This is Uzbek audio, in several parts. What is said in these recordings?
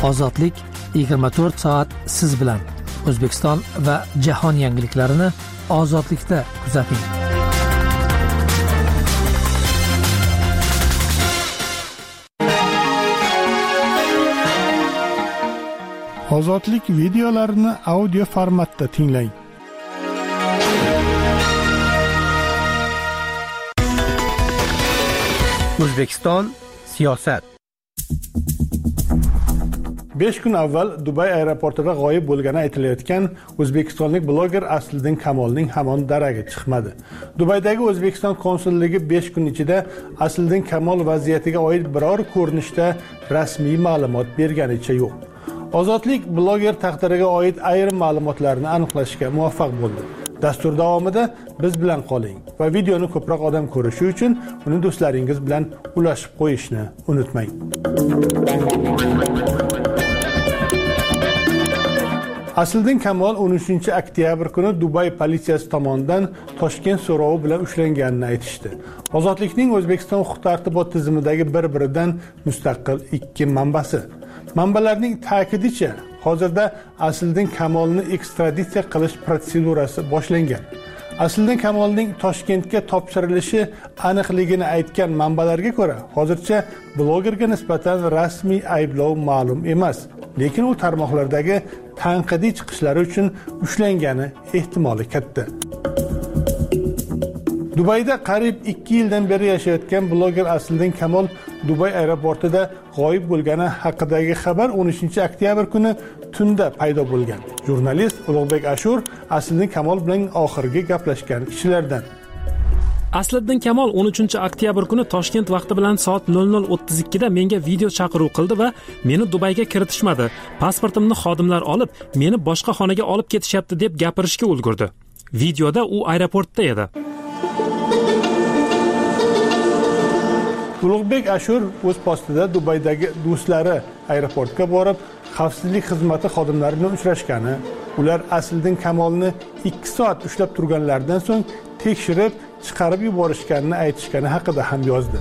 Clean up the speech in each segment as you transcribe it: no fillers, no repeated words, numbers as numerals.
Ozodlik 24 soat siz bilan. O'zbekiston va jahon yangiliklarini ozodlikda kuzating. Ozodlik videolarini audio formatda tinglang. O'zbekiston siyosat. 5 kun avval Dubay aeroportida g'oyib bo'lgani aytilayotgan o'zbekistonlik bloger Asliddin Kamolning hamon daragi chiqmadi. Dubaydagi O'zbekiston konsulligi 5 kun ichida Asliddin Kamol vaziyatiga oid biror ko'rinishda rasmiy ma'lumot berganicha yo'q. Ozodlik bloger taqdiriga oid ayrim ma'lumotlarni aniqlashga muvaffaq bo'ldi. Dastur davomida biz bilan qoling va videoni ko'proq odam ko'rishi uchun uni do'stlaringiz bilan ulashib qo'yishni unutmang. Asliddin Kamol 13 oktyabr kuni Dubay politsiyasi tomonidan Toshkent so'rovi bilan ushlanganini aytishdi. Ozodlikning O'zbekiston huquq-tartibot tizimidagi bir-biridan mustaqil ikki manbasi. Manbalarning ta'kidicha, hozirda Asliddin Kamolni ekstraditsiya qilish protsedurasi boshlangan. Asliddin Kamolning Toshkentga topshirilishi aniqligini aytgan manbalarga ko'ra, hozircha blogerga nisbatan rasmiy ayblov ma'lum emas, lekin u tarmoqlardagi tanqidiy chiqishlari uchun ushlangani ehtimoli katta. Dubayda qariyb 2 yildan beri yashayotgan bloger Asliddin Kamol Dubay aeroportida g'oyib bo'lgani haqidagi xabar 13 oktyabr kuni tunda paydo bo'lgan. Jurnalist Ulug'bek Ashur Asliddin Kamol bilan oxirgi gaplashgan kishilardan. Asliddin Kamol 13 oktyabr kuni Toshkent vaqti bilan soat 00:32 da menga video chaqiruv qildi va meni Dubayga kiritishmadi. Pasportimni xodimlar olib, meni boshqa xonaga olib ketishyapti deb gapirishga ulgurdi. Videoda u aeroportda edi. Ulug'bek Ashur o'z postida Dubaydagi do'stlari aeroportga borib, xavfsizlik xizmati xodimlari bilan uchrashgani, ular Asliddin Kamolni 2 soat ushlab turganlaridan so'ng tekshirib chiqarib yuborishganini aytishgani haqida ham yozdi.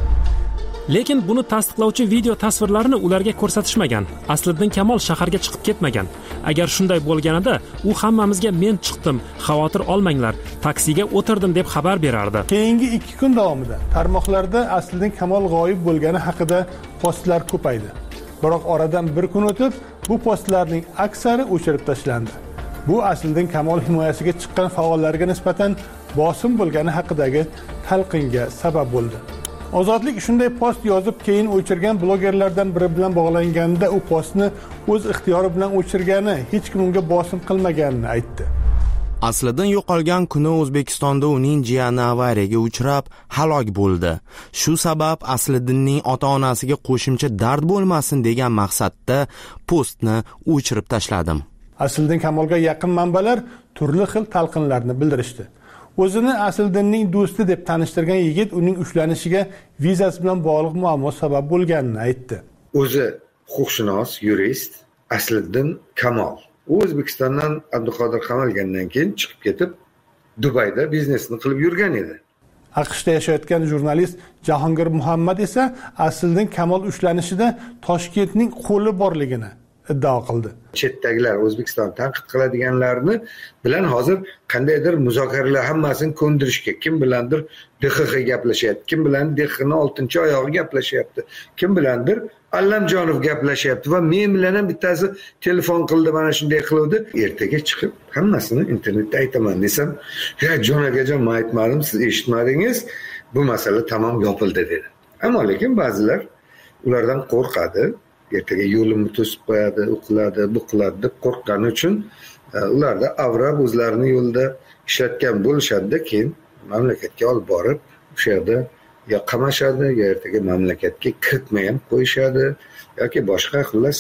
Lekin buni tasdiqlovchi video tasvirlarini ularga ko'rsatishmagan. Asliddin Kamol shaharga chiqib ketmagan. Agar shunday bo'lganida, u hammamizga men chiqdim, xavotir olmanglar, taksiga o'tirdim deb xabar berardi. Keyingi 2 kun davomida tarmoqlarda Asliddin Kamol g'oyib bo'lgani haqida postlar ko'paydi. Biroq oradan bir kun o'tib, bu postlarning aksari o'chirib tashlandi. Bu Asliddin Kamol himoyasiga chiqqan faollarga nisbatan bosim bo'lgani haqidagi talqinga sabab bo'ldi. Ozodlik shunday post yozib keyin o'chirgan blogerlardan biri bilan bog'langanda u postni o'z ixtiyori bilan o'chirgani, hech kim unga bosim qilmaganini aytdi. Asliddin yo'qolgan kuni O'zbekistonda uning jiyani avariyaga uchrab halok bo'ldi. Shu sabab Asliddinning ota-onasiga qo'shimcha dard bo'lmasin degan maqsadda postni o'chirib tashladim. Asliddin Kamolga yaqin manbalar turli xil talqinlarni bildirishdi. O'zini Asliddinning do'sti deb tanishtirgan yigit uning ushlanishiga vizasi bilan bog'liq muammo sabab bo'lganini aytdi. O'zi huquqshunos, yurist Asliddin Kamol. U O'zbekistondan Abduqodir qamalgandan keyin chiqib ketib, Dubayda biznesini qilib yurgan edi. AQShda yashayotgan jurnalist Jahongir Muhammad esa Asliddin Kamol ushlanishida Toshkentning qo'li borligini iddao qildi. Chetdagilar O'zbekiston tanqid qiladiganlarni bilan hozir qandaydir muzokaralar hammasini ko'ndirishga, kim bilandir DXX gaplashyapti, kim bilan DXXning 6-oyog'i gaplashyapti, kim bilandir Allamjonov gaplashyapti va men bilan ham bittasi telefon qildi, mana shunday qildi. Ertaga chiqib hammasini internetda aytaman desam, "Ya jon akajon, men aytmadim, siz eshitmadingiz, bu masala tamom yopildi" dedi. Ammo lekin ba'zilar ulardan qo'rqadi. Ertaga yo'limni to'sib qo'yadi, u qiladi, bu qiladi deb qo'rqqani uchun ularda avrab o'zlarini yo'lda ishlatgan bo'lishadi, keyin mamlakatga olib borib, o'sha yerda yo qamashadi, yo ertaga mamlakatga kiritmay ham qo'yishadi yoki boshqa xullas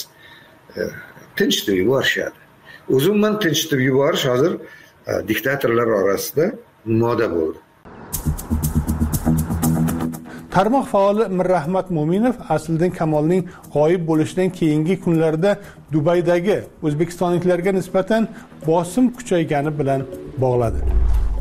tinchitib yuborishadi. O'zimman tinchitib yuborish hozir diktatorlar orasida moda bo'ldi. Tarmoq faoli Mirrahmat Mo'minov Asliddin Kamolning g'oyib bo'lishidan keyingi kunlarda Dubaydagi o'zbekistonliklarga nisbatan bosim kuchaygani bilan bog'ladi.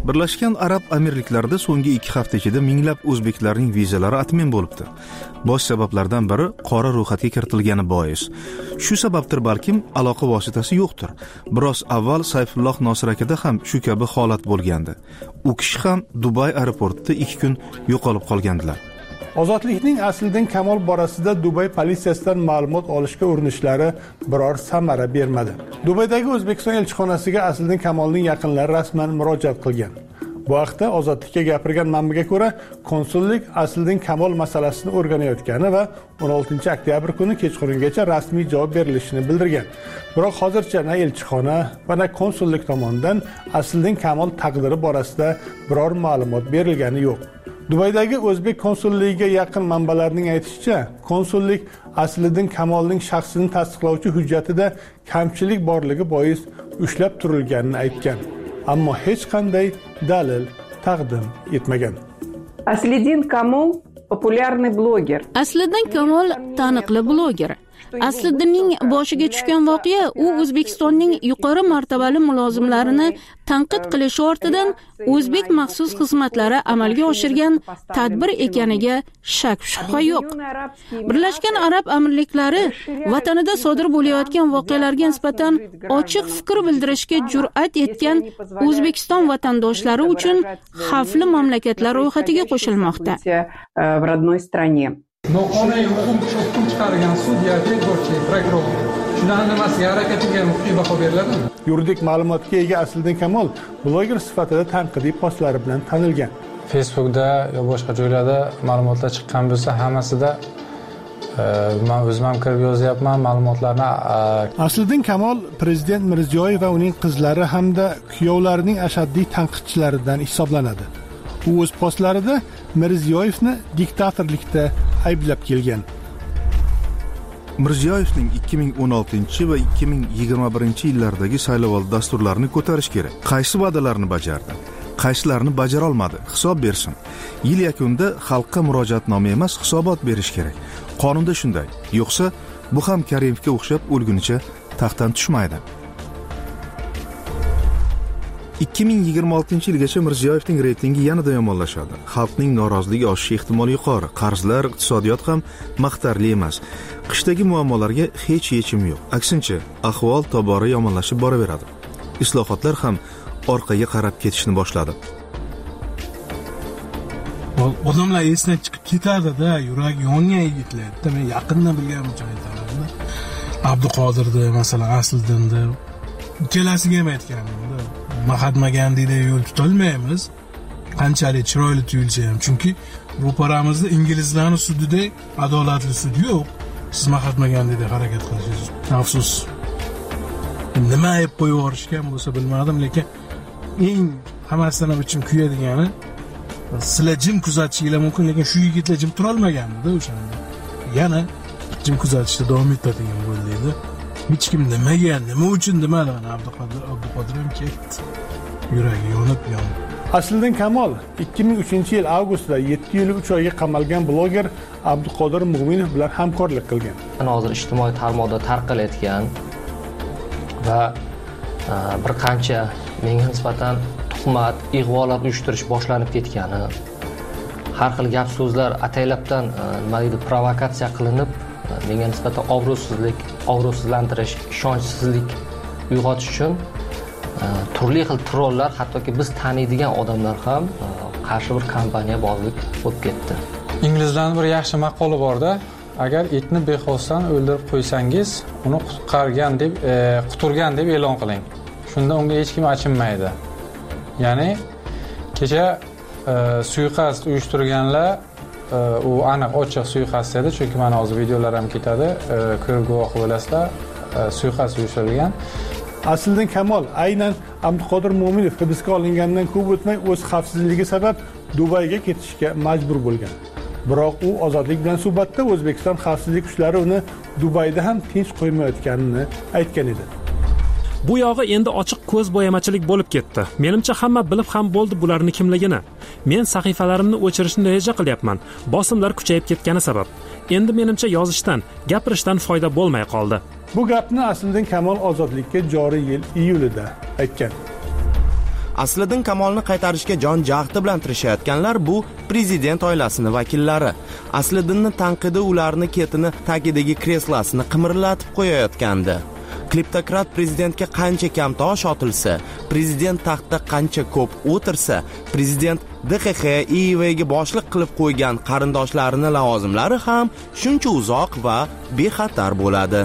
Birlashgan Arab Amirliklarida so'nggi 2 hafta ichida minglab o'zbeklarning vizalari atmen bo'libdi. Bosh sabablardan biri qora ro'yxatga kiritilgani bois. Shu sababdir balkim aloqa vositasi yo'qdir. Biroz avval Sayfulloh Nosir akada ham shu kabi holat bo'lgandi. U kishi ham Dubay aeroportida 2 kun yo'qolib qolgandilar. Ozodlikning Asliddin Kamol borasida Dubay politsiyasidan ma'lumot olishga urinishlari biror samara bermadi. Dubaydagi O'zbekiston elchixonasiga Asliddin Kamolning yaqinlari rasman murojaat qilgan. Bu haqda Ozodlikka gapirgan manbaga ko'ra, konsullik Asliddin Kamol masalasini o'rganayotgani va 16 oktyabr kuni kechqurungacha rasmiy javob berilishini bildirgan. Biroq hozircha na elchixona va na konsullik tomonidan Asliddin Kamol taqdiri borasida biror ma'lumot berilgani yo'q. Dubaydagi o'zbek konsulligiga yaqin manbalarning aytishicha, konsullik Asliddin Kamolning shaxsini tasdiqlovchi hujjatida kamchilik borligi bois ushlab turilganini aytgan. Ammo hech qanday dalil taqdim etmagan. Asliddin Kamol populярный bloger. Asliddin Kamol taniqli bloger. Asliddinning boshiga tushgan voqea u O'zbekistonning yuqori martabali mulozimlarini tanqid qilish ortidan o'zbek maxsus xizmatlari amalga oshirgan tadbir ekaniga shak shubha yo'q. Birlashgan Arab Amirliklari vatanida sodir bo'layotgan voqealarga nisbatan ochiq fikr bildirishga jur'at etgan O'zbekiston vatandoshlari uchun xavfli mamlakatlar ro'yxatiga qo'shilmoqda. В родной стране. Noqonuniy hukm chiqargan sudya tergovchi prokuror shunaqa nimasiga harakatiga huquqiy baho beriladimi? Yuridik ma'lumotga ega Asliddin Kamol bloger sifatida tanqidiy postlari bilan tanilgan. Facebookda yo boshqa joylarda ma'lumotlar chiqqan bo'lsa, hammasida men o'zim ham kirib yozyapman ma'lumotlarni. Asliddin Kamol prezident Mirziyoyev va uning qizlari hamda kuyovlarining ashaddiy tanqidchilaridan hisoblanadi. U o'z postlarida Mirziyoyevni diktatorlikda ayblab kelgan. Mirziyoyevning 2016 va 2021 yillardagi saylovoldi dasturlarini ko'tarish kerak. Qaysi va'dalarni bajardi? Qaysilarini bajara olmadi? Hisob bersin. Yil yakunida xalqqa murojaatnoma emas, hisobot berish kerak. Qonunda shunday. Yo'qsa, bu ham Karimovga o'xshab o'lgunicha taxtdan tushmaydi. 2026 yilgacha Mirziyoyevning reytingi yanada yomonlashadi. Xalqning noroziligi oshishi ehtimoli yuqori. Qarzlar, iqtisodiyot ham maqtarli emas. Qishdagi muammolarga hech yechim yo'q. Aksincha, ahvol tobora yomonlashib boraveradi. Islohotlar ham orqaga qarab ketishni boshladi. Odamlar esdan chiqib ketadi-da, yurak yongan yigitlar. Men yaqindan bilganim uchun aytaman. Abduqodirni, masalan, Asliddinni ikkalasiga ham aytganman-da. Mahatma Gandhi'da yo'l tutolmaymiz. Qanchalik chiroyli tuyulsa ham, chunki ro'paramizda inglizlarning sudida adolatli sud yo'q. Siz Mahatma Gandhi'da harakat qilishingiz afsus. Nima ayb qo'yib yuborishgan bo'lsa bilmadim, lekin eng hammasidan ham ichim kuyadigani sizlar jim kuzatishingiz mumkin, lekin shu yigitlar jim tura olmaganda o'shanda. Yana jim kuzatishda davom etadigan bo'ldi. Hech kim nima uchun demadi. Abduqodir ham ketdi. Yuragi yonib. Asliddin Kamol 2003 yil avgustda 7 yil 3 oyga qamalgan bloger Abduqodir Mo'minov bilan hamkorlik qilgan. Hozir ijtimoiy tarmoqda tarqalayotgan va bir qancha menga nisbatan tuhmat, ig'volar uyushtirish boshlanib ketgani, har xil gap so'zlar ataylabdan nima deydi, provokatsiya qilinib, menga nisbatan obro'sizlantirish, ishonchsizlik uyg'otish uchun turli xil trollar, hattoki biz taniydigan odamlar ham qarshi bir kampaniya bozlik bo'lib ketdi. Inglizlarning bir yaxshi maqoli bor-da, agar itni bexosdan o'ldirib qo'ysangiz, uni quturgan deb e'lon qiling. Shunda unga hech kim achinmaydi. Ya'ni kecha suiqasd uyushtirganlar u aniq ochiq suiqasd edi, chunki mana hozir videolar ham ketadi, ko'rib guvoh bo'lasizlar, suiqasd uyushtirilgan. Asliddin Kamol aynan Abduqodir Mo'minov hibsga olingandan ko'p o'tmay o'z xavfsizligi sabab Dubayga ketishga majbur bo'lgan. Biroq u ozodlik bilan suhbatda O'zbekiston xavfsizlik kuchlari uni Dubayda ham tinch qo'ymayotganini aytgan edi. Bu yog'i endi ochiq ko'z bo'yamachilik bo'lib ketdi. Menimcha hamma bilib ham bo'ldi bularni kimligini. Men sahifalarimni o'chirishni reja qilyapman. Bosimlar kuchayib ketgani sabab. Endi menimcha yozishdan, gapirishdan foyda bo'lmay qoldi. Bu gapni Asliddin Kamol ozodlikka joriy yil iyulida aytgan. Asliddin Kamolni qaytarishga jon jahdi bilan tirishayotganlar bu prezident oilasini vakillari. Asliddinni tanqidi ularni ketini tagidagi kreslasini qimirlatib qo'yayotgandi. Kleptokrat prezidentga qancha kam tosh otilsa, prezident taxtda qancha ko'p o'tirsa, prezident DXX IIVga boshliq qilib qo'ygan qarindoshlarini lavozimlari ham shuncha uzoq va bexatar bo'ladi.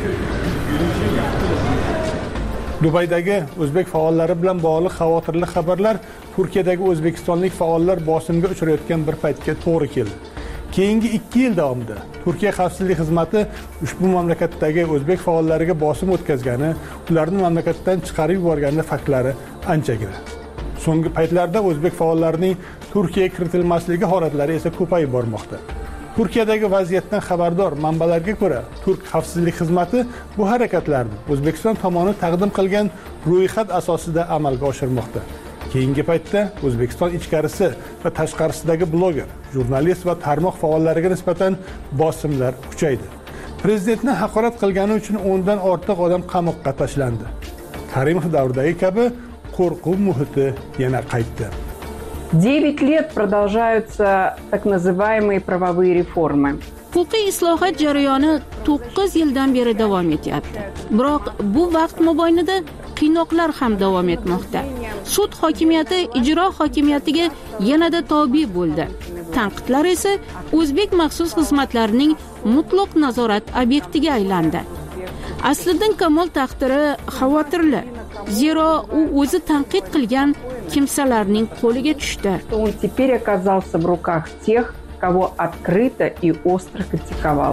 Dubaydagi o'zbek faollari bilan bog'liq xavotirli xabarlar Turkiyadagi o'zbekistonlik faollar bosimga uchrayotgan bir paytga to'g'ri keldi. Keyingi 2 yil davomida Turkiya xavfsizlik xizmati ushbu mamlakatdagi o'zbek faollariga bosim o'tkazgani, ularni mamlakatdan chiqarib yuborgani faktlari anchagina. So'nggi paytlarda o'zbek faollarining Turkiyaga kiritilmasligi holatlari esa ko'payib bormoqda. Turkiyadagi vaziyatdan xabardor manbalarga ko'ra, Turk xavfsizlik xizmati bu harakatlarni O'zbekiston tomoni taqdim qilgan ro'yxat asosida amalga oshirmoqda. Keyingi paytda O'zbekiston ichkarisi va tashqarisidagi bloger, jurnalist va tarmoq faollariga nisbatan bosimlar kuchaydi. Prezidentni haqorat qilgani uchun 10 dan ortiq odam qamoqqa tashlandi. Karimov davridagi kabi qo'rquv muhiti yana qaytdi. 9 лет продолжаются так называемые правовые реформы. Huquqiy islohot jarayoni 9 yildan beri davom etyapti. Biroq bu vaqt mobaynida qiynoqlar ham davom etmoqda. Sud hokimiyati ijro hokimiyatiga yanada tobe bo'ldi. Tanqidlar esa o'zbek maxsus xizmatlarining mutlaq nazorat obyektiga aylandi. Asliddin Kamol taqdiri xavotirli. Zero u o'zi tanqid qilgan kimsalarning qo'liga tushdi. Он теперь оказался в руках тех, кого открыто и остро критиковал.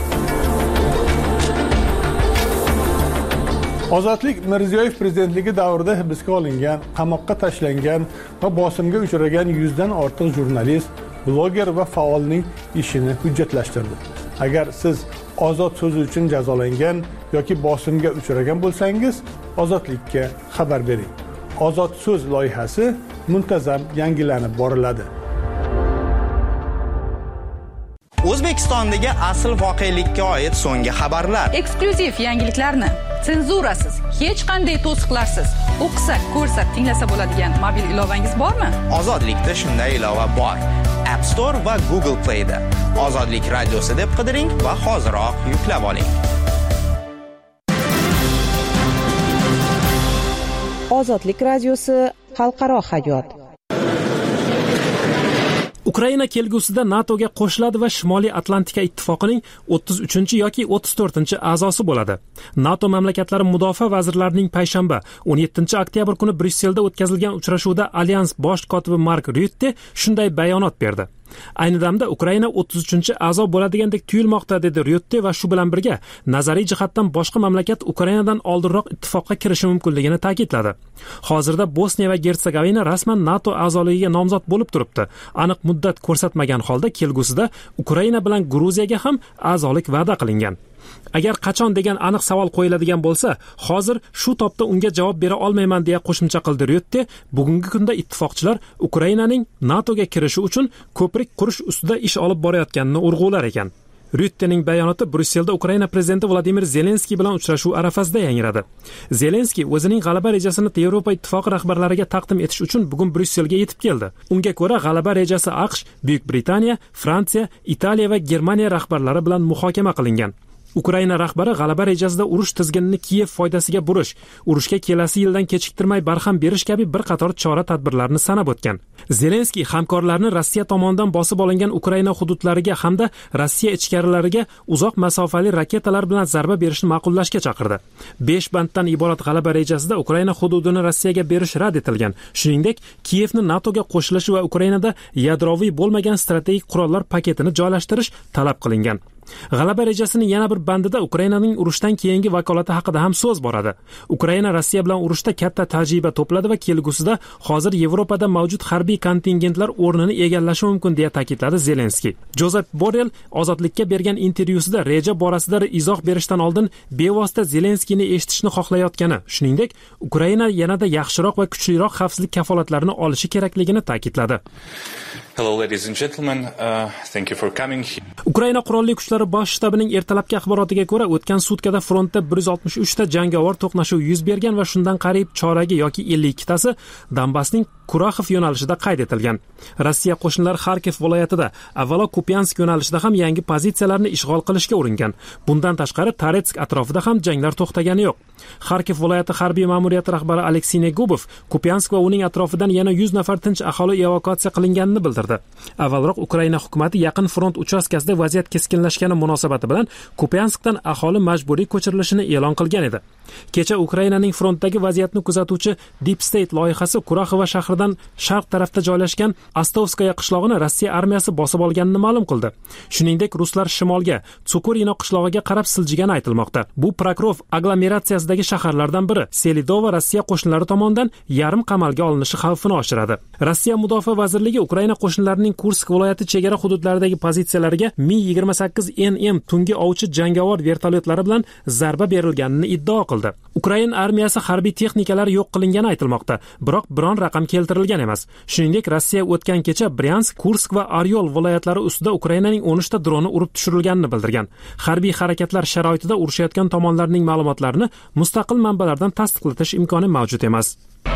Ozodlik Mirziyoyev prezidentligi davrida hibsga olingan, qamoqqa tashlangan va bosimga uchragan 100 dan ortiq jurnalist, bloger va faolning ishini hujjatlashtirdi. Agar siz ozod so'zi uchun jazolangan yoki bosimga uchragan bo'lsangiz, Ozodlikka xabar bering. Ozod so'z loyihasi muntazam yangilanib boriladi. O'zbekistondagi asl voqelikka oid so'nggi xabarlar. Eksklyuziv yangiliklarni senzurasiz, hech qanday to'siqlarsiz o'qisa, ko'rsa, tinglasa bo'ladigan mobil ilovangiz bormi? Ozodlikda shunday ilova bor. App Store va Google Play da. Ozodlik radiosi deb qidiring va hoziroq yuklab oling. Ozodlik radiosi xalqaro hayot. Ukraina kelgusida NATOga qo'shiladi va Shimoliy Atlantika ittifoqining 33 yoki 34 a'zosi bo'ladi. NATO mamlakatlari mudofaa vazirlarining payshanba 17 oktyabr kuni Bryusselda o'tkazilgan uchrashuvda Alyans bosh kotibi Mark Rutte shunday bayonot berdi. Ayni damda Ukraina 33-a'zo bo'ladigandek tuyulmoqda, dedi Rutte va shu bilan birga nazariy jihatdan boshqa mamlakat Ukrainadan oldinroq ittifoqqa kirishi mumkinligini ta'kidladi. Hozirda Bosniya va Gertsegovina rasman NATO a'zoligiga nomzod bo'lib turibdi. Aniq muddat ko'rsatmagan holda kelgusida Ukraina bilan Gruziyaga ham a'zolik va'da qilingan. Agar qachon degan aniq savol qo'yiladigan bo'lsa, hozir shu topda unga javob bera olmayman deya qo'shimcha qildi Rutte. Bugungi kunda ittifoqchilar Ukrainaning NATOga kirishi uchun ko'prik qurish ustida ish olib borayotganini urg'ular ekan. Ruttening bayonoti Bryusselda Ukraina prezidenti Vladimir Zelenskiy bilan uchrashuv arafasida yangradi. Zelenskiy o'zining g'alaba rejasini Yevropa ittifoqi rahbarlariga taqdim etish uchun bugun Bryusselga yetib keldi. Unga ko'ra, g'alaba rejasi AQSh, Buyuk Britaniya, Fransiya, Italiya va Germaniya rahbarlari bilan muhokama qilingan. Ukraina rahbari g'alaba rejasida urush tizginini Kiyev foydasiga burish, urushga kelasi yildan kechiktirmay barham berish kabi bir qator chora-tadbirlarni sanab o'tgan. Zelenskiy hamkorlarni Rossiya tomonidan bosib olingan Ukraina hududlariga hamda Rossiya ichkarilariga uzoq masofali raketalar bilan zarba berishni ma'qullashga chaqirdi. 5 banddan iborat g'alaba rejasida Ukraina hududini Rossiyaga berish rad etilgan. Shuningdek, Kiyevni NATOga qo'shilishi va Ukrainada yadroviy bo'lmagan strategik qurollar paketini joylashtirish talab qilingan. G'alaba rejasining yana bir bandida Ukrainaning urushdan keyingi vakolati haqida ham so'z boradi. Ukraina Rossiya bilan urushda katta tajriba to'pladi va kelgusida hozir Yevropada mavjud harbiy kontingentlar o'rnini egallashi mumkin deya ta'kidladi Zelenskiy. Jozef Borrell Ozodlikka bergan intervyusida reja borasida izoh berishdan oldin bevosita Zelenskiyni eshitishni xohlayotgani, shuningdek, Ukraina yanada yaxshiroq va kuchliroq xavfsizlik kafolatlarini olishi kerakligini ta'kidladi. Hello ladies and gentlemen, thank you for coming. Ukraina qurolli kuchlari kuchlari bosh shtabining ertalabki axborotiga ko'ra, o'tgan sutkada frontda 163 ta jangovar to'qnashuv yuz bergan va shundan qariyb choragi yoki 52 tasi Donbassning Kuraxov yo'nalishida qayd etilgan. Rossiya qo'shinlari Xarkov viloyatida, avvalo Kupiansk yo'nalishida ham yangi pozitsiyalarni ishg'ol qilishga uringan. Bundan tashqari Toretsk atrofida ham janglar to'xtagani yo'q. Xarkov viloyati harbiy ma'muriyati rahbari Aleksey Negubov Kupiansk va uning atrofidan yana 100 nafar tinch aholi evakuatsiya qilinganini bildirdi. Avvalroq Ukraina hukumatı yaqin front uchastkasida vaziyat keskinlashgani munosabati bilan Kupianskdan aholi majburiy ko'chirilishini e'lon qilgan edi. Kecha Ukrainaning frontdagi vaziyatni kuzatuvchi Deep State loyihasi Kuraxova shahridan sharq tarafda joylashgan Astovskaya qishlog'ini Rossiya armiyasi bosib olganini ma'lum qildi. Shuningdek, ruslar shimolga, Tsukurino qishlog'iga qarab siljigani aytilmoqda. Bu Prokrov aglomeratsiyasidagi shaharlardan biri. Selidova Rossiya qo'shinlari tomonidan yarim qamalga olinishi xavfini oshiradi. Rossiya mudofaa vazirligi Ukraina qo'shinlarining Kursk viloyati chegara hududlaridagi pozitsiyalariga Mi-28NM tungi ovchi jangovar vertolyotlari bilan zarba berilganini iddao qildi. Ukraina armiyasi harbiy texnikalari yo'q qilingani aytilmoqda, biroq biron raqam keltirilgan emas. Shuningdek, Rossiya o'tgan kecha Bryansk, Kursk va Oryol viloyatlari ustida Ukrainaning 13 ta droni urib tushirilganini bildirgan. Harbiy harakatlar sharoitida urushayotgan tomonlarning ma'lumotlarini mustaqil manbalardan tasdiqlatish imkoni mavjud emas.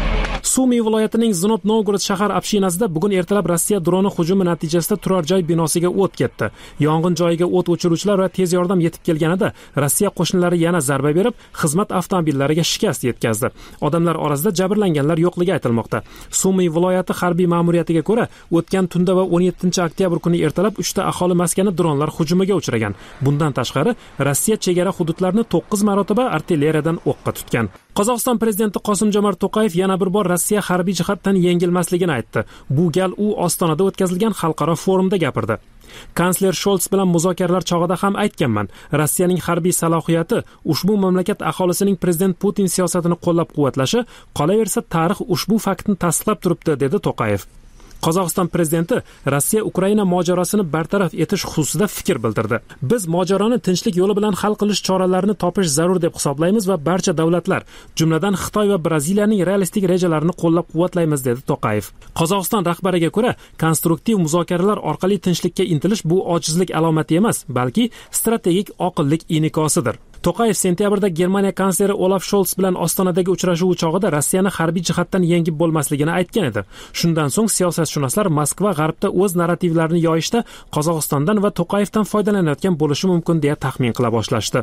Sumy viloyatining Znot Novgorod shahar общинasida bugun ertalab Rossiya droni hujumi natijasida turar joy binosiga o't ketdi. Yong'in joyiga o't o'chiruvchilar va tez yordam yetib kelganida Rossiya qo'shinlari yana zarba berib, xizmat avtomobillariga shikast yetkazdi. Odamlar orasida jabrlanganlar yo'qligi aytilmoqda. Sumy viloyati harbiy ma'muriyatiga ko'ra, o'tgan tunda va 17-oktyabr kuni ertalab 3 ta aholi maskani dronlar hujumiga uchragan. Bundan tashqari, Rossiya chegara hududlarini 9 marotaba artilleriyadan o'qqa tutgan. Qozog'iston prezidenti Qosim-Jomart To'qayev yana bir bor Rossiya harbiy jihatdan yengilmasligini aytdi. Bu gal u Ostonada o'tkazilgan xalqaro forumda gapirdi. Kansler Sholts bilan muzokaralar chog'ida ham aytganman. Rossiyaning harbiy salohiyati ushbu mamlakat aholisining prezident Putin siyosatini qo'llab-quvvatlashi, qolaversa tarix ushbu faktni tasdiqlab turibdi, dedi To'qayev. Qozog'iston prezidenti Rossiya Ukraina mojarosini bartaraf etish xususida fikr bildirdi. Biz mojaroni tinchlik yo'li bilan hal qilish choralarini topish zarur deb hisoblaymiz va barcha davlatlar, jumladan Xitoy va Braziliyaning realistik rejalarini qo'llab-quvvatlaymiz, dedi To'qayev. Qozog'iston rahbariga ko'ra, konstruktiv muzokaralar orqali tinchlikka intilish bu ojizlik alomati emas, balki strategik oqillik inikosidir. To'qayev sentyabrda Germaniya kansleri Olaf Scholz bilan Ostonadagi uchrashuv chog'ida Rossiyani harbiy jihatdan yengib bo'lmasligini aytgan edi. Shundan so'ng siyosatshunoslar Moskva g'arbda o'z narrativlarini yoyishda Qozog'istondan va To'qayevdan foydalanayotgan bo'lishi mumkin deya taxmin qila boshlashdi.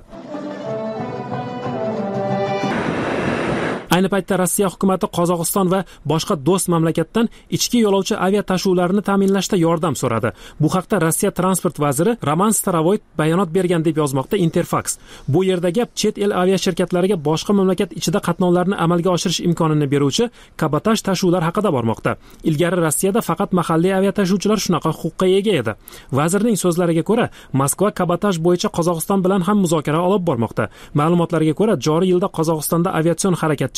Ayni paytda Rossiya hukumatı Qozog'iston va boshqa do'st mamlakatdan ichki yo'lovchi avia tashuvlarini ta'minlashda yordam so'radi. Bu haqda Rossiya transport vaziri Roman Starovoyt bayonot bergan deb yozmoqda Interfax. Bu yerda gap chet el avia shirkatlariga boshqa mamlakat ichida qatnovlarni amalga oshirish imkonini beruvchi kabotaj tashuvlar haqida bormoqda. Ilgari Rossiyada faqat mahalliy avia tashuvchilar shunaqa huquqqa ega edi. Vazirning so'zlariga ko'ra, Moskva kabotaj bo'yicha Qozog'iston bilan ham muzokara olib bormoqda. Ma'lumotlarga ko'ra, joriy yilda Qozog'istonda aviatsion harakatchanlik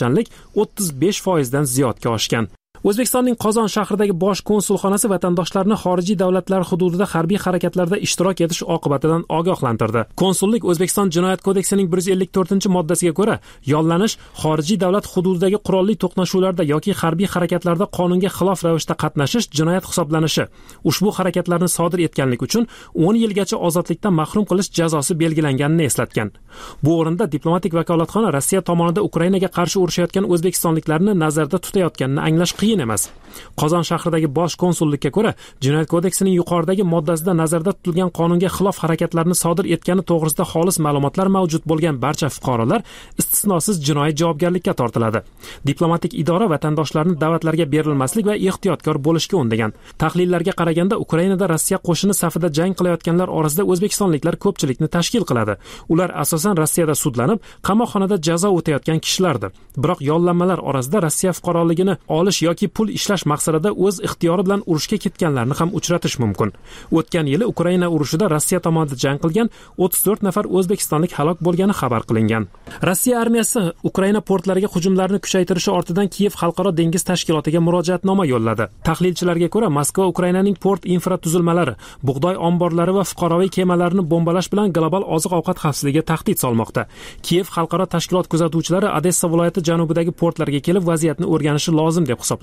35% dan ziyodga oshgan. O'zbekistonning Qozon shahridagi bosh konsulxonasi vatandoshlarni xorijiy davlatlar hududida harbiy harakatlarda ishtirok etish oqibatidan ogohlantirdi. Konsullik O'zbekiston Jinoyat kodeksining 154-moddasiga ko'ra, yollanish xorijiy davlat hududidagi qurolli to'qnashuvlarda yoki harbiy harakatlarda qonunga xilof ravishda qatnashish jinoyat hisoblanishi. Ushbu harakatlarni sodir etganlik uchun 10 yilgacha ozodlikdan mahrum qilish jazosi belgilanganini eslatgan. Bu o'rinda diplomatik vakolatxona Rossiya tomonidan Ukrainaga qarshi urushayotgan o'zbekistonliklarni nazarda tutayotganini anglash qiyin emas. Qozon shahridagi bosh konsullikka ko'ra, Jinoyat kodeksining yuqoridagi moddasida nazarda tutilgan qonunga xilof harakatlarni sodir etgani to'g'risida xolis ma'lumotlar mavjud bo'lgan barcha fuqarolar istisnosiz jinoiy javobgarlikka tortiladi. Diplomatik idora vatandoshlarni da'vatlarga berilmaslik va ehtiyotkor bo'lishga undagan. Tahlillarga qaraganda, Ukrainada Rossiya qo'shini safida jang qilayotganlar orasida o'zbekistonliklar ko'pchilikni tashkil qiladi. Ular asosan Rossiyada sudlanib, qamoqxonada jazo o'tayotgan kishilardir. Biroq yollanmalar orasida Rossiya fuqaroligini olish yoki pul ishlash maqsadida o'z ixtiyori bilan urushga ketganlarni ham uchratish mumkin. O'tgan yili Ukraina urushida Rossiya tomonidan jang qilgan 34 nafar o'zbekistonlik halok bo'lgani xabar qilingan. Rossiya armiyasi Ukraina portlariga hujumlarni kuchaytirishi ortidan Kiyev xalqaro dengiz tashkilotiga murojaatnoma yo'lladi. Tahlilchilarga ko'ra, Moskva Ukrainaning port infratuzilmalari, bug'doy omborlari va fuqaroviy kemalarni bombalash bilan global oziq-ovqat xavfsizligiga tahdid solmoqda. Kiyev xalqaro tashkilot kuzatuvchilari Odessa viloyati janubidagi portlarga kelib vaziyatni o'rganishi lozim deb hisoblaydi.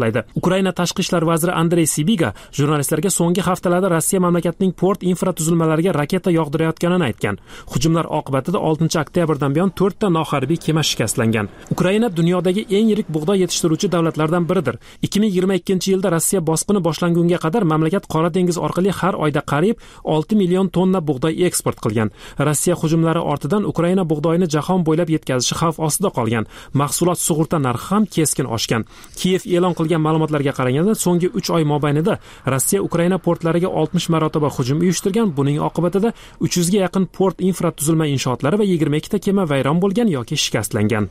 hisoblaydi. Ukraina tashqi ishlar vaziri Andrey Sibiga jurnalistlarga so'nggi haftalarda Rossiya mamlakatining port infratuzilmalariga raketa yog'dirayotganini aytgan. Hujumlar oqibatida 6 oktyabrdan buyon 4 ta noharbiy kema shikastlangan. Ukraina dunyodagi eng yirik bug'doy yetishtiruvchi davlatlardan biridir. 2022-yilda Rossiya bosqini boshlangunga qadar mamlakat Qora dengiz orqali har oyda qariyb 6 million tonna bug'doy eksport qilgan. Rossiya hujumlari ortidan Ukraina bug'doyini jahon bo'ylab yetkazishi xavf ostida qolgan. Mahsulot sug'urta narxi ham keskin oshgan. Kiyev e'lon qilgan ma'lumotlarga qaraganda, so'nggi 3 oy mobaynida Rossiya Ukraina portlariga 60 marotaba hujum uyushtirgan. Buning oqibatida 300 ga yaqin port infratuzilma inshootlari va 22 ta kema vayron bo'lgan yoki shikastlangan.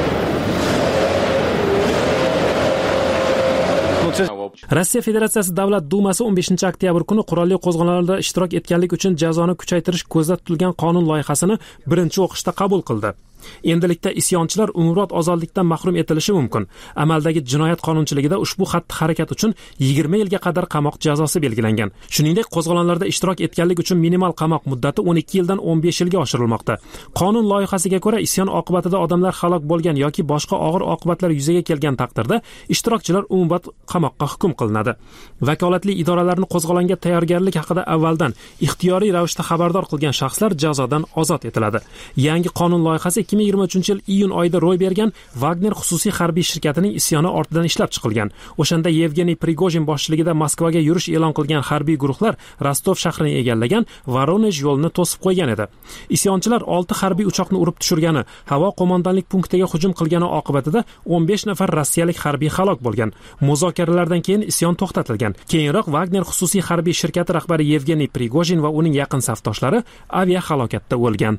Rossiya Federatsiyasi Davlat Dumasi 15 oktyabr kuni qurolli qo'zg'olonlarda ishtirok etganlik uchun jazoni kuchaytirish ko'zda tutilgan qonun loyihasini birinchi o'qishda qabul qildi. Endilikda isyonchilar umrbod ozodlikdan mahrum etilishi mumkin. Amaldagi jinoyat qonunchiligida ushbu xatti-harakat uchun 20 yilga qadar qamoq jazosi belgilangan. Shuningdek, qo'zg'olonlarda ishtirok etganlik uchun minimal qamoq muddati 12 yildan 15 yilga oshirilmoqda. Qonun loyihasiga ko'ra, isyon oqibatida odamlar halok bo'lgan yoki boshqa og'ir oqibatlar yuzaga kelgan taqdirda ishtirokchilar umrbod qamoqqa hukm qilinadi. Vakolatli idoralarni qo'zg'olonga tayyorgarlik haqida avvaldan ixtiyoriy ravishda xabardor qilgan shaxslar jazodan ozod etiladi. Yangi qonun loyihasi 2023-yil iyun oyida ro'y bergan Wagner xususiy harbiy shirkatining isyoni ortidan ishlab chiqilgan. O'shanda Yevgeniy Prigojin boshchiligida Moskvaga yurish e'lon qilgan harbiy guruhlar Rostov shahrini egallagan, Voronej yo'lini to'sib qo'ygan edi. Isyonchilar 6 harbiy uchoqni urib tushirgani, havo qo'mondonlik punktiga hujum qilgani oqibatida 15 nafar rossiyalik harbiy halok bo'lgan. Muzokaralardan keyin isyon to'xtatilgan. Keyinroq Wagner xususiy harbiy shirkati rahbari Yevgeniy Prigojin va uning yaqin safdoshlari aviahalokatda o'lgan.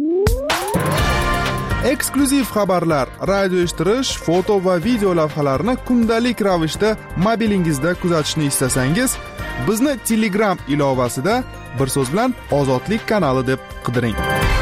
Eksklyuziv xabarlar, radio eshittirish, foto va video lavhalarni kundalik ravishda mobilingizda kuzatishni istasangiz, bizni Telegram ilovasida bir so'z bilan Ozodlik kanali deb qidiring.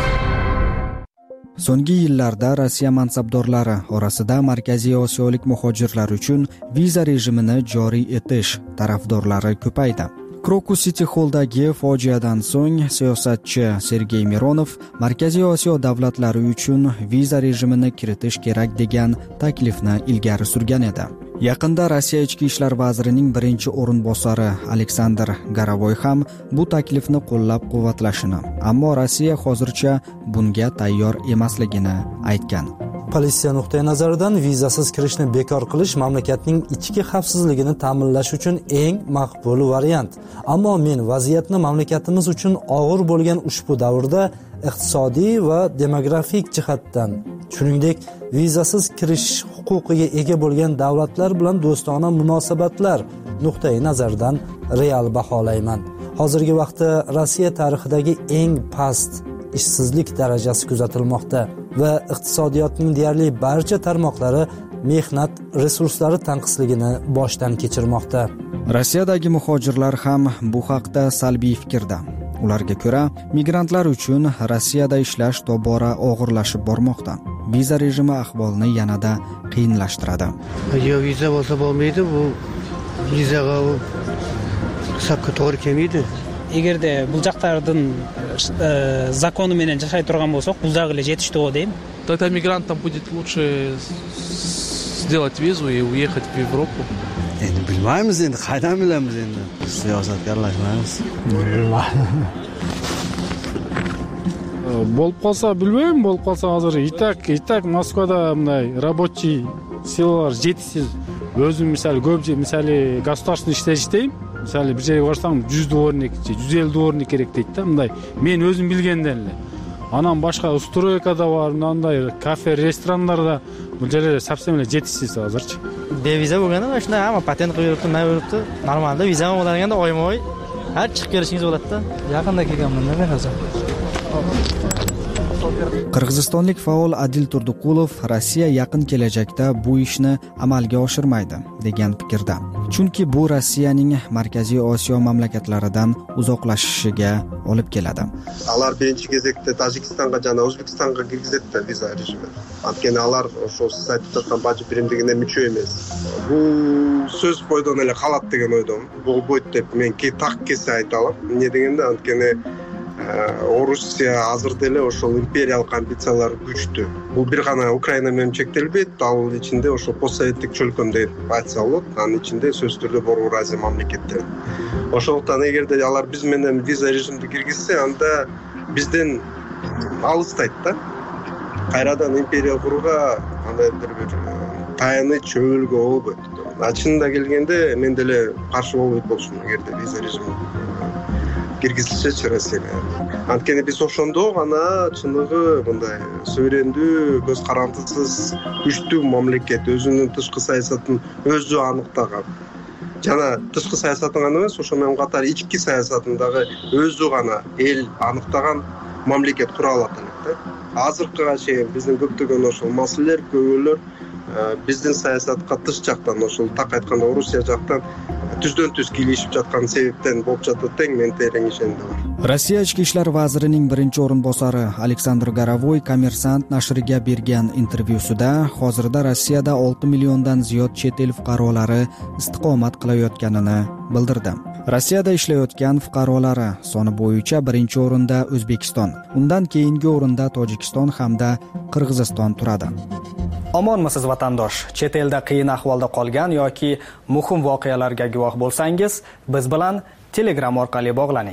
So'nggi yillarda Rossiya mansabdorlari orasida Markaziy Osiyolik muhojirlar uchun viza rejimini joriy etish tarafdorlari ko'paydi. Krokus City Hall'dagi fojiadan so'ng siyosatchi Sergey Mironov Markaziy Osiyo davlatlari uchun viza rejimini kiritish kerak degan taklifni ilgari surgan edi. Yaqinda Rossiya ichki ishlar vazirining birinchi o'rinbosari Aleksandr Garavoy ham bu taklifni qo'llab-quvvatlashini, ammo Rossiya hozircha bunga tayyor emasligini aytgan. Politsiya nuqtai nazaridan vizasiz kirishni bekor qilish mamlakatning ichki xavfsizligini ta'minlash uchun eng maqbul variant. Ammo men vaziyatni mamlakatimiz uchun og'ir bo'lgan ushbu davrda iqtisodiy va demografik jihatdan, shuningdek vizasiz kirish huquqiga ega bo'lgan davlatlar bilan do'stona munosabatlar nuqtai nazaridan real baholayman. Hozirgi vaqtda Rossiya tarixidagi eng past ishsizlik darajasi kuzatilmoqda va iqtisodiyotning deyarli barcha tarmoqlari mehnat resurslari tanqisligini boshdan kechirmoqda. Rossiyadagi muhojirlar ham bu haqda salbiy fikrda. Ularga ko'ra, migrantlar uchun Rossiyada ishlash tobora og'irlashib bormoqda. Viza rejimi ahvolni yanada qiyinlashtiradi. Yo viza bo'lsa bo'lmaydi, bu vizaga hisobga to'g'ri kelmaydi. Agarda bu jaqlardan zakoni bilan yashay turgan bo'lsak, bu zag'ila yetishdi deyim. Тогда мигрантам будет лучше сделать визу и уехать в Европу. Endi bilmaymiz, endi qaydan bilamiz, endi siyosatga aralashmaymiz. Bo'lib qolsa bilmayman, bo'lib qolsa hozir itak Moskvada bunday рабочий силалар жетishsiz. O'zim misali государственный ishlash misali bir joyga borsam 100 dvornik, 150 dvornik kerak deydi-da, bunday. Men o'zim bilgandan elе. Анан башка стройкада бар, мындай кафе, ресторандарда бул жерлер совсем эле жетишсиз азырчы. Бевиза болгондо ушундай ама патент кылып берипти, нема берипти. Нормалда виза болгондо оймой, ар чыгып келишиңиз болот да. Жакында келгенмин мен азыр. Qirg'izistonlik faol Adil Turduqulov Rossiya yaqin kelajakda bu ishni amalga oshirmaydi degan fikrda. Chunki bu Rossiyaning Markaziy Osiyo mamlakatlaridan uzoqlashishiga olib keladi. Alar birinchi кезекте Tojikistonga жана O'zbekistonga kirgizadi viza rejimi. Анткени алар ошо siz айтып жаткан бажы биримдигине мүчө эмес. Бул сөз бойдон эле калат деген ойдомун. Болбойт деп мен так кесе айта алам. Эмне дегенде анткени Орусия азыр деле ошол империялык амбициялары күчтүү. Бул бир гана Украина менен чектелбейт, ал ичинде ошо постсоветтик чөлкөм деп айтса болот. Анын ичинде сөзсүз түрдө Борбор Азия мамлекеттери. Ошондуктан эгерде алар биз менен виза режимди киргизсе, анда бизден алыстайт да. Кайрадан империя курууга андайдыр бир таяныч чөбөлгө болбойт. Чынында келгенде мен деле каршы болбойт болчумун эгерде виза режими киргизилсечи Россияга. Анткени биз ошондо гана чыныгы мындай сөйрөндүү, көз карандысыз, күчтүү мамлекет өзүнүн тышкы саясатын өзү аныктаган. Жана тышкы саясатын гана эмес, ошо менен катар ички саясатын дагы өзү гана эл аныктаган мамлекет кура алат элек да. Азыркыга чейин биздин көптөгөн ошол маселелер, көбөлөр биздин саясатка тыш жактан, ошол так айтканда Орусия жактан түздөн түз кийлешип жаткан себептен болуп жатат тең мен терең ишенимде бар. Россия ички иштер вазиринин биринчи орун босары Александр Горовой Коммерсант нашриga bergan интервьюсida hozirda Rossiyada 6 milliondan ziyod chet el fuqarolari istiqomat qilayotganini bildirdi. Rossiyada ishlayotgan fuqarolari soni bo'yicha birinchi o'rinda O'zbekiston, undan keyingi o'rinda Tojikiston hamda Qirg'iziston turadi. Omonmisiz vatandosh? Chet elda qiyin ahvolda qolgan yoki muhim voqealarga guvoh bo'lsangiz, biz bilan Telegram orqali bog'laning.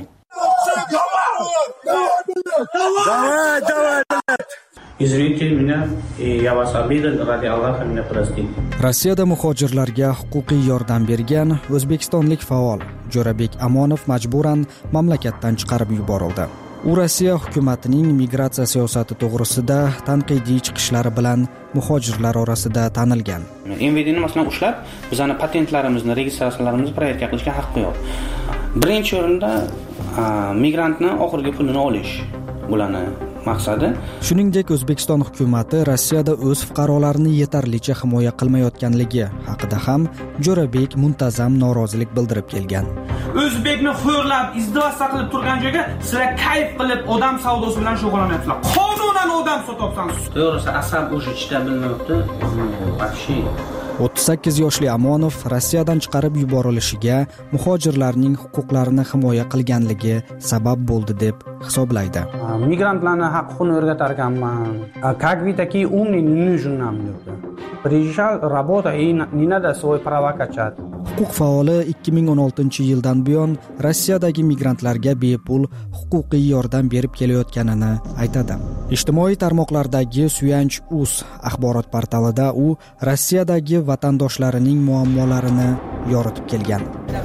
Извините меня, я вас обидел, ради Аллаха меня простите. Rossiyada muhojirlarga huquqiy yordam bergan o'zbekistonlik faol Jo'rabek Amonov majburan mamlakatdan chiqarib yuborildi. U Rossiya hukumatining migratsiya siyosati to'g'risida tanqidiy chiqishlari bilan muhojirlar orasida tanilgan. MVDni masalan ushlab, bizning patentlarimizni, registratsiyalarimizni proverka qilishga haqqi yo'q. Birinchi o'rinda migrantni oxirgi pulini olish bularni maqsadi. Shuningdek, O'zbekiston hukumati Rossiyada o'z fuqarolarini yetarlicha himoya qilmayotganligi haqida ham Jo'rabek muntazam norozilik bildirib kelgan. O'zbekni xo'rlab, izdivasta qilib turgan joyga sizlar kayf qilib odam savdosi bilan shug'ullanyapsizlar. Qonunan odam sotibsiz. To'g'risi, asab o'sha ichda bilmayapti. Вообще 38 yoshli Amonov Rossiyadan chiqarib yuborilishiga muhojirlarning huquqlarini himoya qilganligi sabab bo'ldi deb hisoblaydi. Migrantlarning haqqini o'rgatar ekanman. Как вы такие умные, не нужен нам. Приезжал, работа и не надо свои права качать. Huquq faoli 2016-yildan buyon Rossiyadagi migrantlarga bepul huquqiy yordam berib kelayotganini aytadi. Ijtimoiy tarmoqlardagi Suyanch.uz axborot portalida u Rossiyadagi vatandoshlarining muammolarini yoritib kelgan.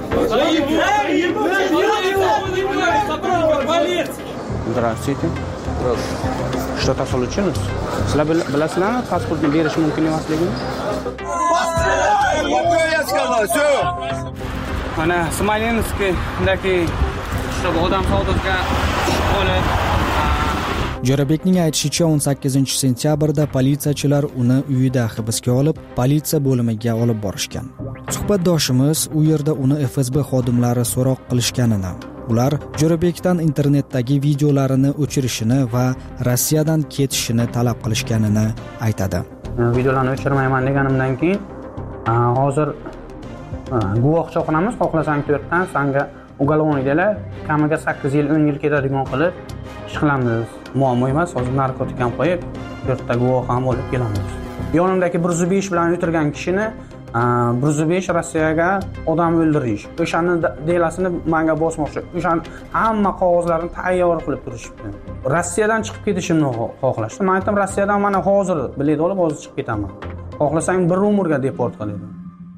Здравствуйте. Что-то случилось? Sizlar bilasizlarmi, pasportni berish mumkin emasligini? Mana Smolenskdagi odam savdosiga qolib. Jo'rabekning aytishicha 18-sentyabrda politsiyachilar uni uyida hibsga olib, politsiya bo'limiga olib borishgan. Suhbatdoshimiz u yerda uni FSB xodimlari so'roq qilishganini, ular Jo'rabekdan internetdagi videolarini o'chirishini va Rossiyadan ketishini talab qilishganini aytadi. Videolarni o'chirmayman deganimdan keyin hozir guvohcha qilamiz, xohlasang 4 dan senga uголовный dela kamiga 8 yil 10 yil ketadigan qilib ish qilamiz. Muammo emas, hozir narkotik ham qo'yib 4 ta guvoh ham olib kelamiz. Yonimdagi 105 bilan o'tirgan kishini 105 Rossiyaga odam o'ldirish. O'shani delasini menga bosmoqchi. O'shan hamma qog'ozlarini tayyor qilib turishibdi. Rossiyadan chiqib ketishimni xohlashdi. Men aytdim, Rossiyadan mana hozir bilet olib hozir chiqib ketaman. Xohlasang bir umrga deport qil dedi.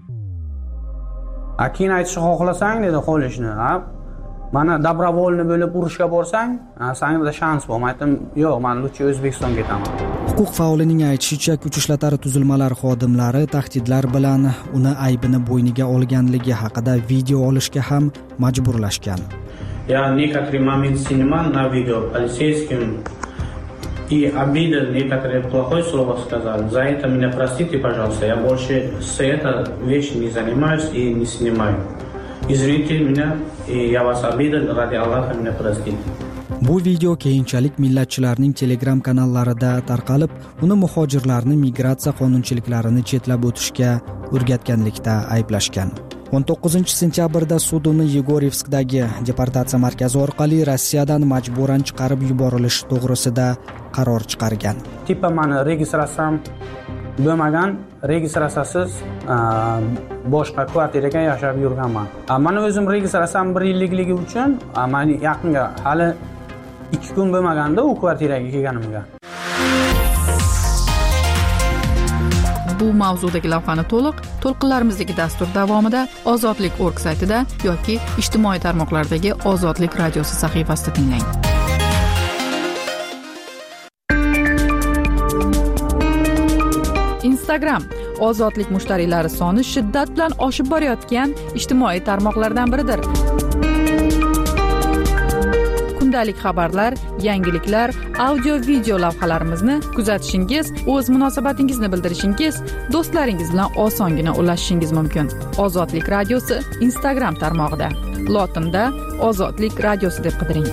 Keyin aytishni xohlasang dedi qolishni. Mana добровольно bo'lib urushga borsang, senda shans bor. Men aytdim, yo'q, men lutchi O'zbekistonga ketaman. Huquq faolining aytishicha, kuch ishlatar tuzilmalar xodimlari tahdidlar bilan uni aybini bo'yniga olganligi haqida video olishga ham majburlashgan. Я некоторый момент снимал на видео полицейским и обидел, некоторые плохое слово сказал. За это меня простите, пожалуйста. Я больше с этой вещью не занимаюсь и не снимаю. Извините меня, и я вас обидел, ради Аллаха меня простите. Bu video keyinchalik millatchilarning Telegram kanallarida tarqalib, uni muhojirlarni migratsiya qonunchiliklarini chetlab o'tishga o'rgatganlikda ayblashgan. 19-sentyabrda sud uni Yegorevskdagi deportatsiya markazi orqali Rossiyadan majburan chiqarib yuborilishi to'g'risida qaror chiqargan. Tipa mani registratsiyam bo'lmagan, registratsiyasiz boshqa kvartiraga yashab yurganman. Mana o'zim registratsiyam 1 yillikligi uchun men yaqinga hali 2 kun bo'lmaganda u kvartiraga kelganimga. Bu mavzudagi lavhani to'lqinlarimizdagi dastur davomida Ozodlik.org saytida yoki ijtimoiy tarmoqlardagi Ozodlik radiosi sahifasida tinglang. Instagram Ozodlik mushtariylari soni shiddat bilan oshib borayotgan ijtimoiy tarmoqlardan biridir. Kundalik xabarlar, yangiliklar, audio-video lavhalarimizni kuzatishingiz, o'z munosabatingizni bildirishingiz, do'stlaringiz bilan osongina ulashishingiz mumkin. Ozodlik radiosi Instagram tarmog'ida. Lotinda Ozodlik radiosi deb qidiring.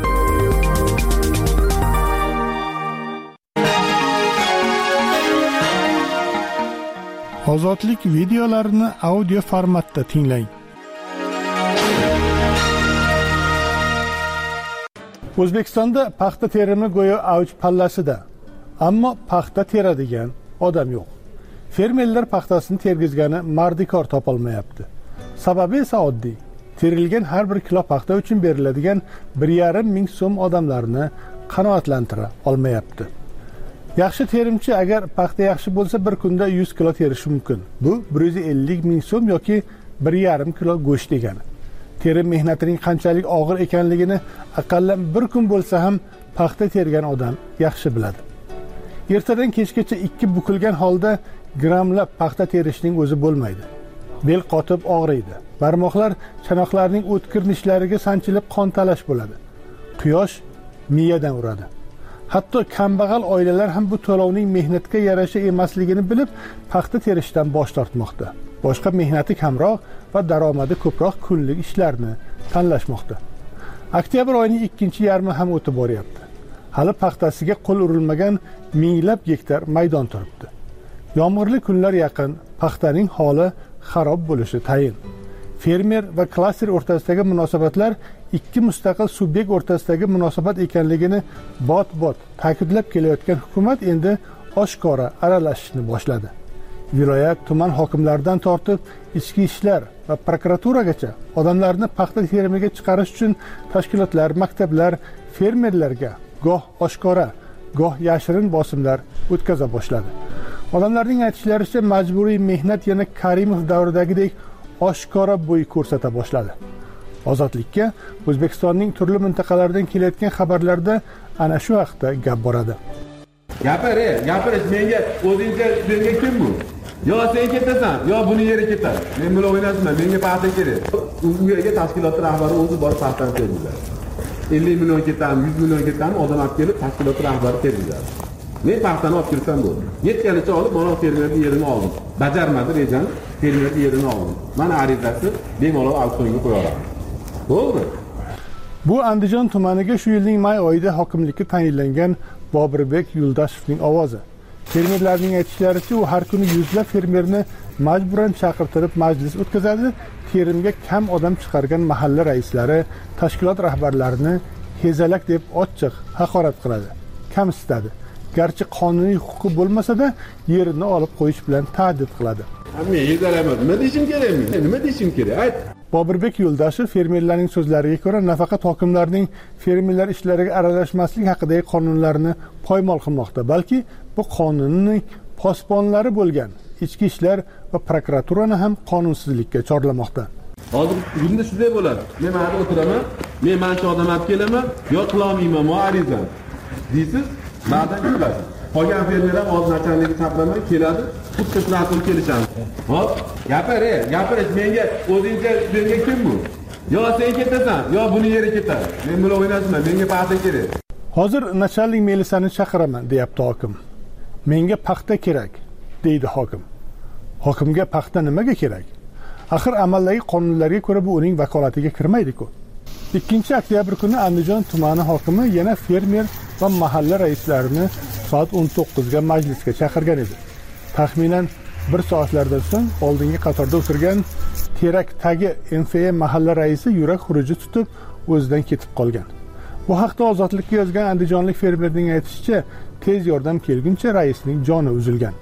Ozodlik videolarini audio formatda tinglang. O'zbekistonda paxta terimi go'yo avj pallasida, ammo paxta teradigan odam yo'q. Fermerlar paxtasini tergizgani mardikor topolmayapti. Sababi esa oddiy. Terilgan har bir kilo paxta uchun beriladigan 1,5 ming so'm odamlarni qanoatlantira olmayapti. Yaxshi terimchi agar paxta yaxshi bo'lsa bir kunda 100 kilo terishi mumkin. Bu 150 ming so'm yoki 1,5 kilo go'sht degani. Terim mehnatining qanchalik og'ir ekanligini aqallan bir kun bo'lsa ham paxta tergan odam yaxshi biladi. Ertadan kechgacha 2 bukilgan holda grammlab paxta terishning o'zi bo'lmaydi. Bel qotib og'riydi. Barmoqlar chanoqlarning o'tkir nishlariga sanchilib qon talash bo'ladi. Quyosh miyadan uradi. Hatto kambag'al oilalar ham bu to'lovning mehnatga yarasha emasligini bilib paxta terishdan bosh tortmoqda. Boshqa mehnati kamroq va daromadi ko'proq kunlik ishlarni tanlashmoqda. Oktyabr oyining 2-yarmi ham o'tib boryapti. Hali paxtasiga qo'l urilmagan minglab gektar maydon turibdi. Yomg'irli kunlar yaqin, paxtaning holi xarob bo'lishi tayin. Fermer va klaster o'rtasidagi munosabatlar ikki mustaqil subyekt o'rtasidagi munosabat ekanligini bot-bot ta'kidlab kelayotgan hukumat endi oshkora aralashishni boshladi. Viloyat, tuman hokimlaridan tortib ichki ishlar va prokuraturagacha odamlarni paxta terimiga chiqarish uchun tashkilotlar, maktablar fermerlarga goh oshkora, goh yashirin bosimlar o'tkaza boshladi. Odamlarning aytishlaricha majburiy mehnat yana Karimov davridagidek oshkora bo'y ko'rsata boshladi. Ozodlikka O'zbekistonning turli mintaqalaridan kelayotgan xabarlarda ana shu haqda gap boradi. Gapirish menga o'zingga bergan kim bu? Yo sen ketasan, yo buni yeri ketadi. Men bilan o'ynasizman, menga paxta kerak. U yerga tashkilot rahbari o'zi borib paxtani tergizadi. 50 million ketadi, 100 million ketadi, odam olib kelib tashkilot rahbari tergizadi. Men paxtani olib kirsam bo'ldi. Yetganicha olib, mana fermerning yerini oldim. Bajarmadi rejani, fermerning yerini oldim. Mana arizasi bemalol auksionga qo'yaman. Bo'ldi. Bu Andijon tumaniga shu yilning may oyida hokimlikka tayinlangan Bobirbek Yuldashevning ovozi. Fermerlarning aytishlaricha, u har kuni yuzlab fermerni majburan chaqirtirib majlis o'tkazadi, terimga kam odam chiqargan mahalla raislari, tashkilot rahbarlarini hezalak deb ochiq haqorat qiladi, kamsitadi. Garchi qonuniy huquqi bo'lmasa-da, yerini olib qo'yish bilan ta'did qiladi. Men hezalaman, nima deyishim kerakmi? Nima deyishim kerak? Ayt. Bobirbek Yuldashev fermerlarning so'zlariga ko'ra, nafaqat hokimlarning fermerlar ishlariga aralashmaslik haqidagi qonunlarni poymol qilmoqda, balki bu qonunning posbonlari bo'lgan ichki ishlar va prokuraturani ham qonunsizlikka chorlamoqda. Hozir bunda shunday bo'ladi. Men mana o'tiraman, men mancha odam olib kelaman, yo qilolmayman, mo arizam. Deysiz, ba'dan kelasiz. Qolgan fermer ham o'z nachalnigiga chaqilaman, keladi, xuddi shunaqa kelishamiz. Hop, gapirish menga o'zingga bergan kim bu? Yo sen ketasan, yo buni yeri ketadi. Men bilan o'ynasizman, menga paxta kerak. Hozir nachalnik Melisani chaqiraman, deyapti hokim. Menga paxta kerak, deydi hokim. Hokimga paxta nimaga kerak? Axir amaldagi qonunlarga ko'ra bu uning vakolatiga kirmaydi-ku. 2-oktyabr kuni Andijon tumani hokimi yana fermer va mahalla raislarini soat 19 ga majlisga chaqirgan edi. Taxminan 1 soatlardan so'ng oldingi qatorda o'tirgan Terakdagi MFA mahalla raisi yurak xuruji tutib o'zidan ketib qolgan. Bu haqda Ozodlikka yozgan andijonlik fermerning aytishicha, tez yordam kelguncha raisning joni uzilgan.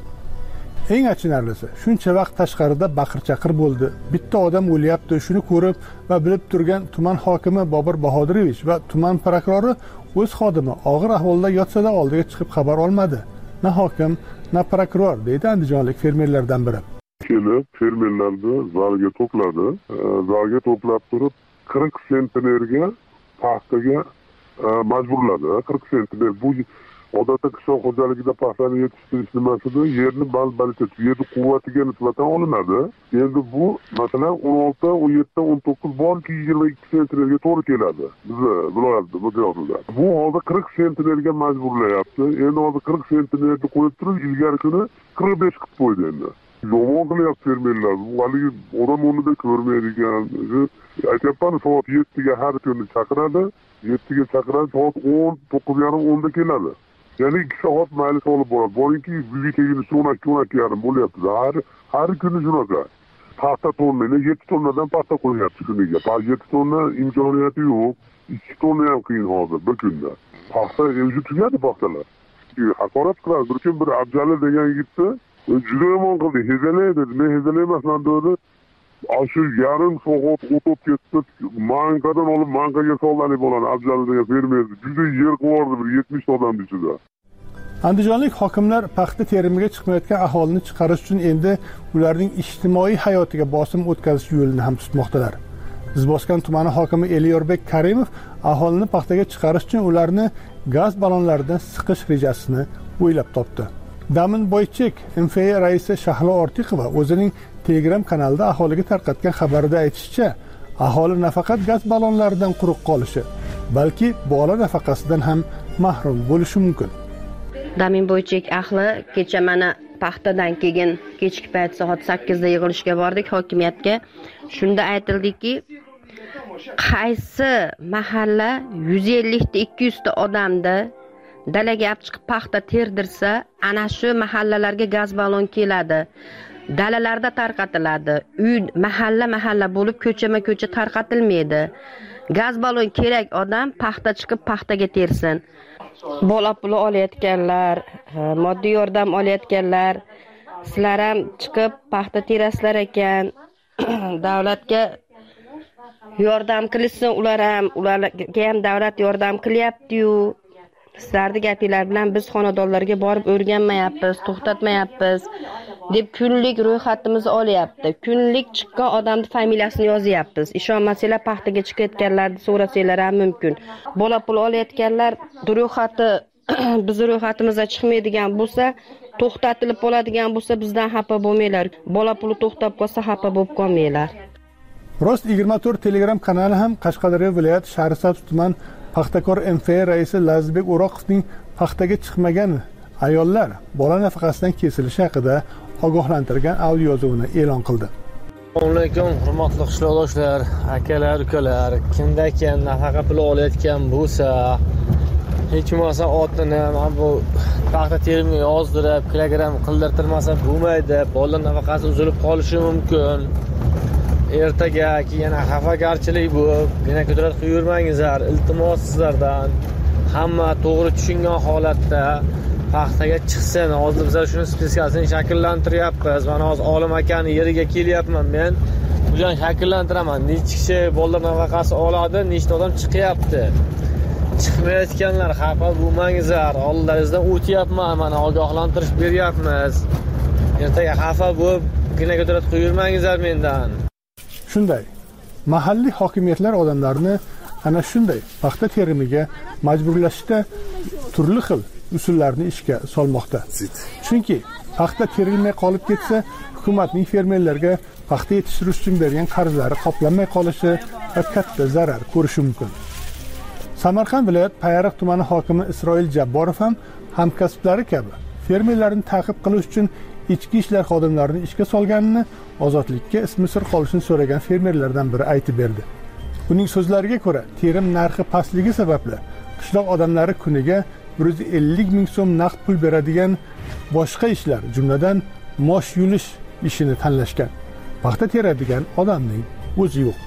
Eng achinarlisi, shuncha vaqt tashqarida baqir-chaqir bo'ldi. Bitta odam o'lyapti, shuni ko'rib va bilib turgan tuman hokimi Bobur Bahodirevich va tuman prokurori o'z xodimi og'ir ahvolda yotsa-da oldiga chiqib xabar olmadi. Na hokim, na prokuror, deydi andijonlik fermerlardan biri. Kelib, fermerlarni zalga to'pladi. Zalga to'plab turib 40 sentnerga paxtaga majburladi. 40 sentner bu odatda qishloq xo'jaligida paxtani yetishtirish nimasida yerni bal-balicha, yerni quvvatiga nisbatan olinadi. Endi bu masalan 16, 17, 19 borki 22 sentnerga to'g'ri keladi. Bizni viloyatda miqyosida. Bu holda 40 sentnerga majburlayapti. Endi hozir 40 sentnerni qo'yib turib, ilgari kuni 45 qilib qo'ydi endi. Yomon qilyapti fermerlar. Bu haligi odam o'rnida ko'rmaydigan. Aytyapman, soat 7ga har kuni chaqiradi. 7ga chaqiradi, soat 10, 9:30 10da keladi. Ya'ni 2 soat mayli olib boradi. Boringki, uyga kelgunicha 12:30 bo'lyapti. Har kuni shunaqa. Paxta tonnani 7 tonnadan paxta qo'yapti kuniga. 7 tonna imkoniyati yo'q. 2 tonna ham qiyin hozir bir kunda. Paxta o'zi tugadi paxtalar. Haqorat qiladi. Bir kun bir Abjali degan yigitni juda yomon qildi. Hezalay dedi. Men hezalaymasman dedi. Shu yarim soat o'tib ketdi. Mankadan olib mankaga soldi bo'ladi. Abjali degan fermer juda yer qo'rdi bir 70 odam ichida. Andijonlik hokimlar paxta terimiga chiqmayotgan aholini chiqarish uchun endi ularning ijtimoiy hayotiga bosim o'tkazish yo'lini ham tutmoqdalar. Izboskan tumani hokimi Elyorbek Karimov aholini paxtaga chiqarish uchun ularni gaz ballonlaridan siqish rejasini o'ylab topdi. Damin Boychek MFA raisi Shahlo Ortiqova o'zining Telegram kanalida aholiga tarqatgan xabarida aytishicha, aholi nafaqat gaz ballonlaridan quruq qolishi, balki bola nafaqasidan ham mahrum bo'lishi mumkin. Damin Boychek ahli kecha mana paxtadan keyin kechki payt soat 8 da yig'ilishga bordik hokimiyatga. Shunda aytildiki, qaysi mahalla 150 ta 200 ta odamni dalaga olib chiqib paxta terdirsa, ana shu mahallalarga gaz ballon keladi. Dalalarda tarqatiladi. Uy mahalla bo'lib ko'chama-ko'cha tarqatilmaydi. Gaz ballon kerak odam paxta chiqib paxtaga tersin. Bola puli olayotganlar, moddiy yordam olayotganlar, sizlar ham chiqib paxta terasizlar ekan. Davlatga yordam qilsin, ularga ham davlat yordam qilyapti-yu. Sizlarning gapinglar bilan biz xonadonlarga borib o'rganmayapmiz, to'xtatmayapmiz deb kunlik ro'yxatimizni olyapti. Kunlik chiqqan odamning familiyasini yozyapmiz. Ishonmasanglar paxtaga chiqayotganlarni so'rasanglar ham mumkin. Bola pul olayotganlar ro'yxati biz ro'yxatimizda chiqmaydigan bo'lsa, to'xtatilib qoladigan bo'lsa, bizdan xafa bo'lmanglar. Bola puli to'xtab qolsa xafa bo'lib qolmanglar. Rost 24 Telegram kanali ham Qashqadaryo viloyat Shahrisabz tuman paxtakor MFA raisi Lazizbek O'roqovning paxtaga chiqmagan ayollar bola nafaqasidan kesilishi haqida ogohlantirgan audio yozuvini e'lon qildi. Assalomu alaykum, hurmatli qishloqdoshlar, akalar, ukalar. Kimdakan nafaqa puli olayotgan bo'lsa, hech bo'lmasa otini mana bu paxta terimiga yozdirib, kilogramm qildirtirmasa bo'lmaydi. Bola nafaqasi uzilib qolishi mumkin. Ertaga yana xafagarchilik bo'lib, yana ko'tarib qo'yurmangizlar. Iltimos sizlardan hamma to'g'ri tushungan holatda paxtaga chiqsin. Hozir biz shuni speskasini shakllantiryapmiz. Mana hozir Olim akani yeriga kelyapman men. Bularni shakllantiraman. Necha kishi bolalar nafaqasi oladi, nechta odam chiqyapti. Chiqmayotganlar xafa bo'lmangizlar. Oldingizdan o'tyapman, mana ogohlantirish beryapmiz. Ertaga xafa bo'lib, gina ko'tarib qo'yurmangizlar mendan. Shunday, mahalliy hokimiyatlar odamlarni ana shunday paxta terimiga majburlashda turli xil usullarni ishga solmoqda. Chunki paxta terilmay qolib ketsa, hukumatning fermerlarga paxta yetishtirish uchun bergan qarzlari qoplanmay qolishi va katta zarar ko'rishi mumkin. Samarqand viloyat Payariq tumani hokimi Isroil Jabborov ham hamkasblari kabi fermerlarni ta'qib qilish uchun ichki ishlar xodimlarini ishga solganini, ozodlikka ismi sir qolishini so'ragan fermerlardan biri aytib berdi. Uning so'zlariga ko'ra, terim narxi pastligi sababli qishloq odamlari kuniga 150 ming so'm naqd pul beradigan boshqa ishlar, jumladan mosh yulish ishini tanlashgan. paxta teradigan odamning o'zi yo'q.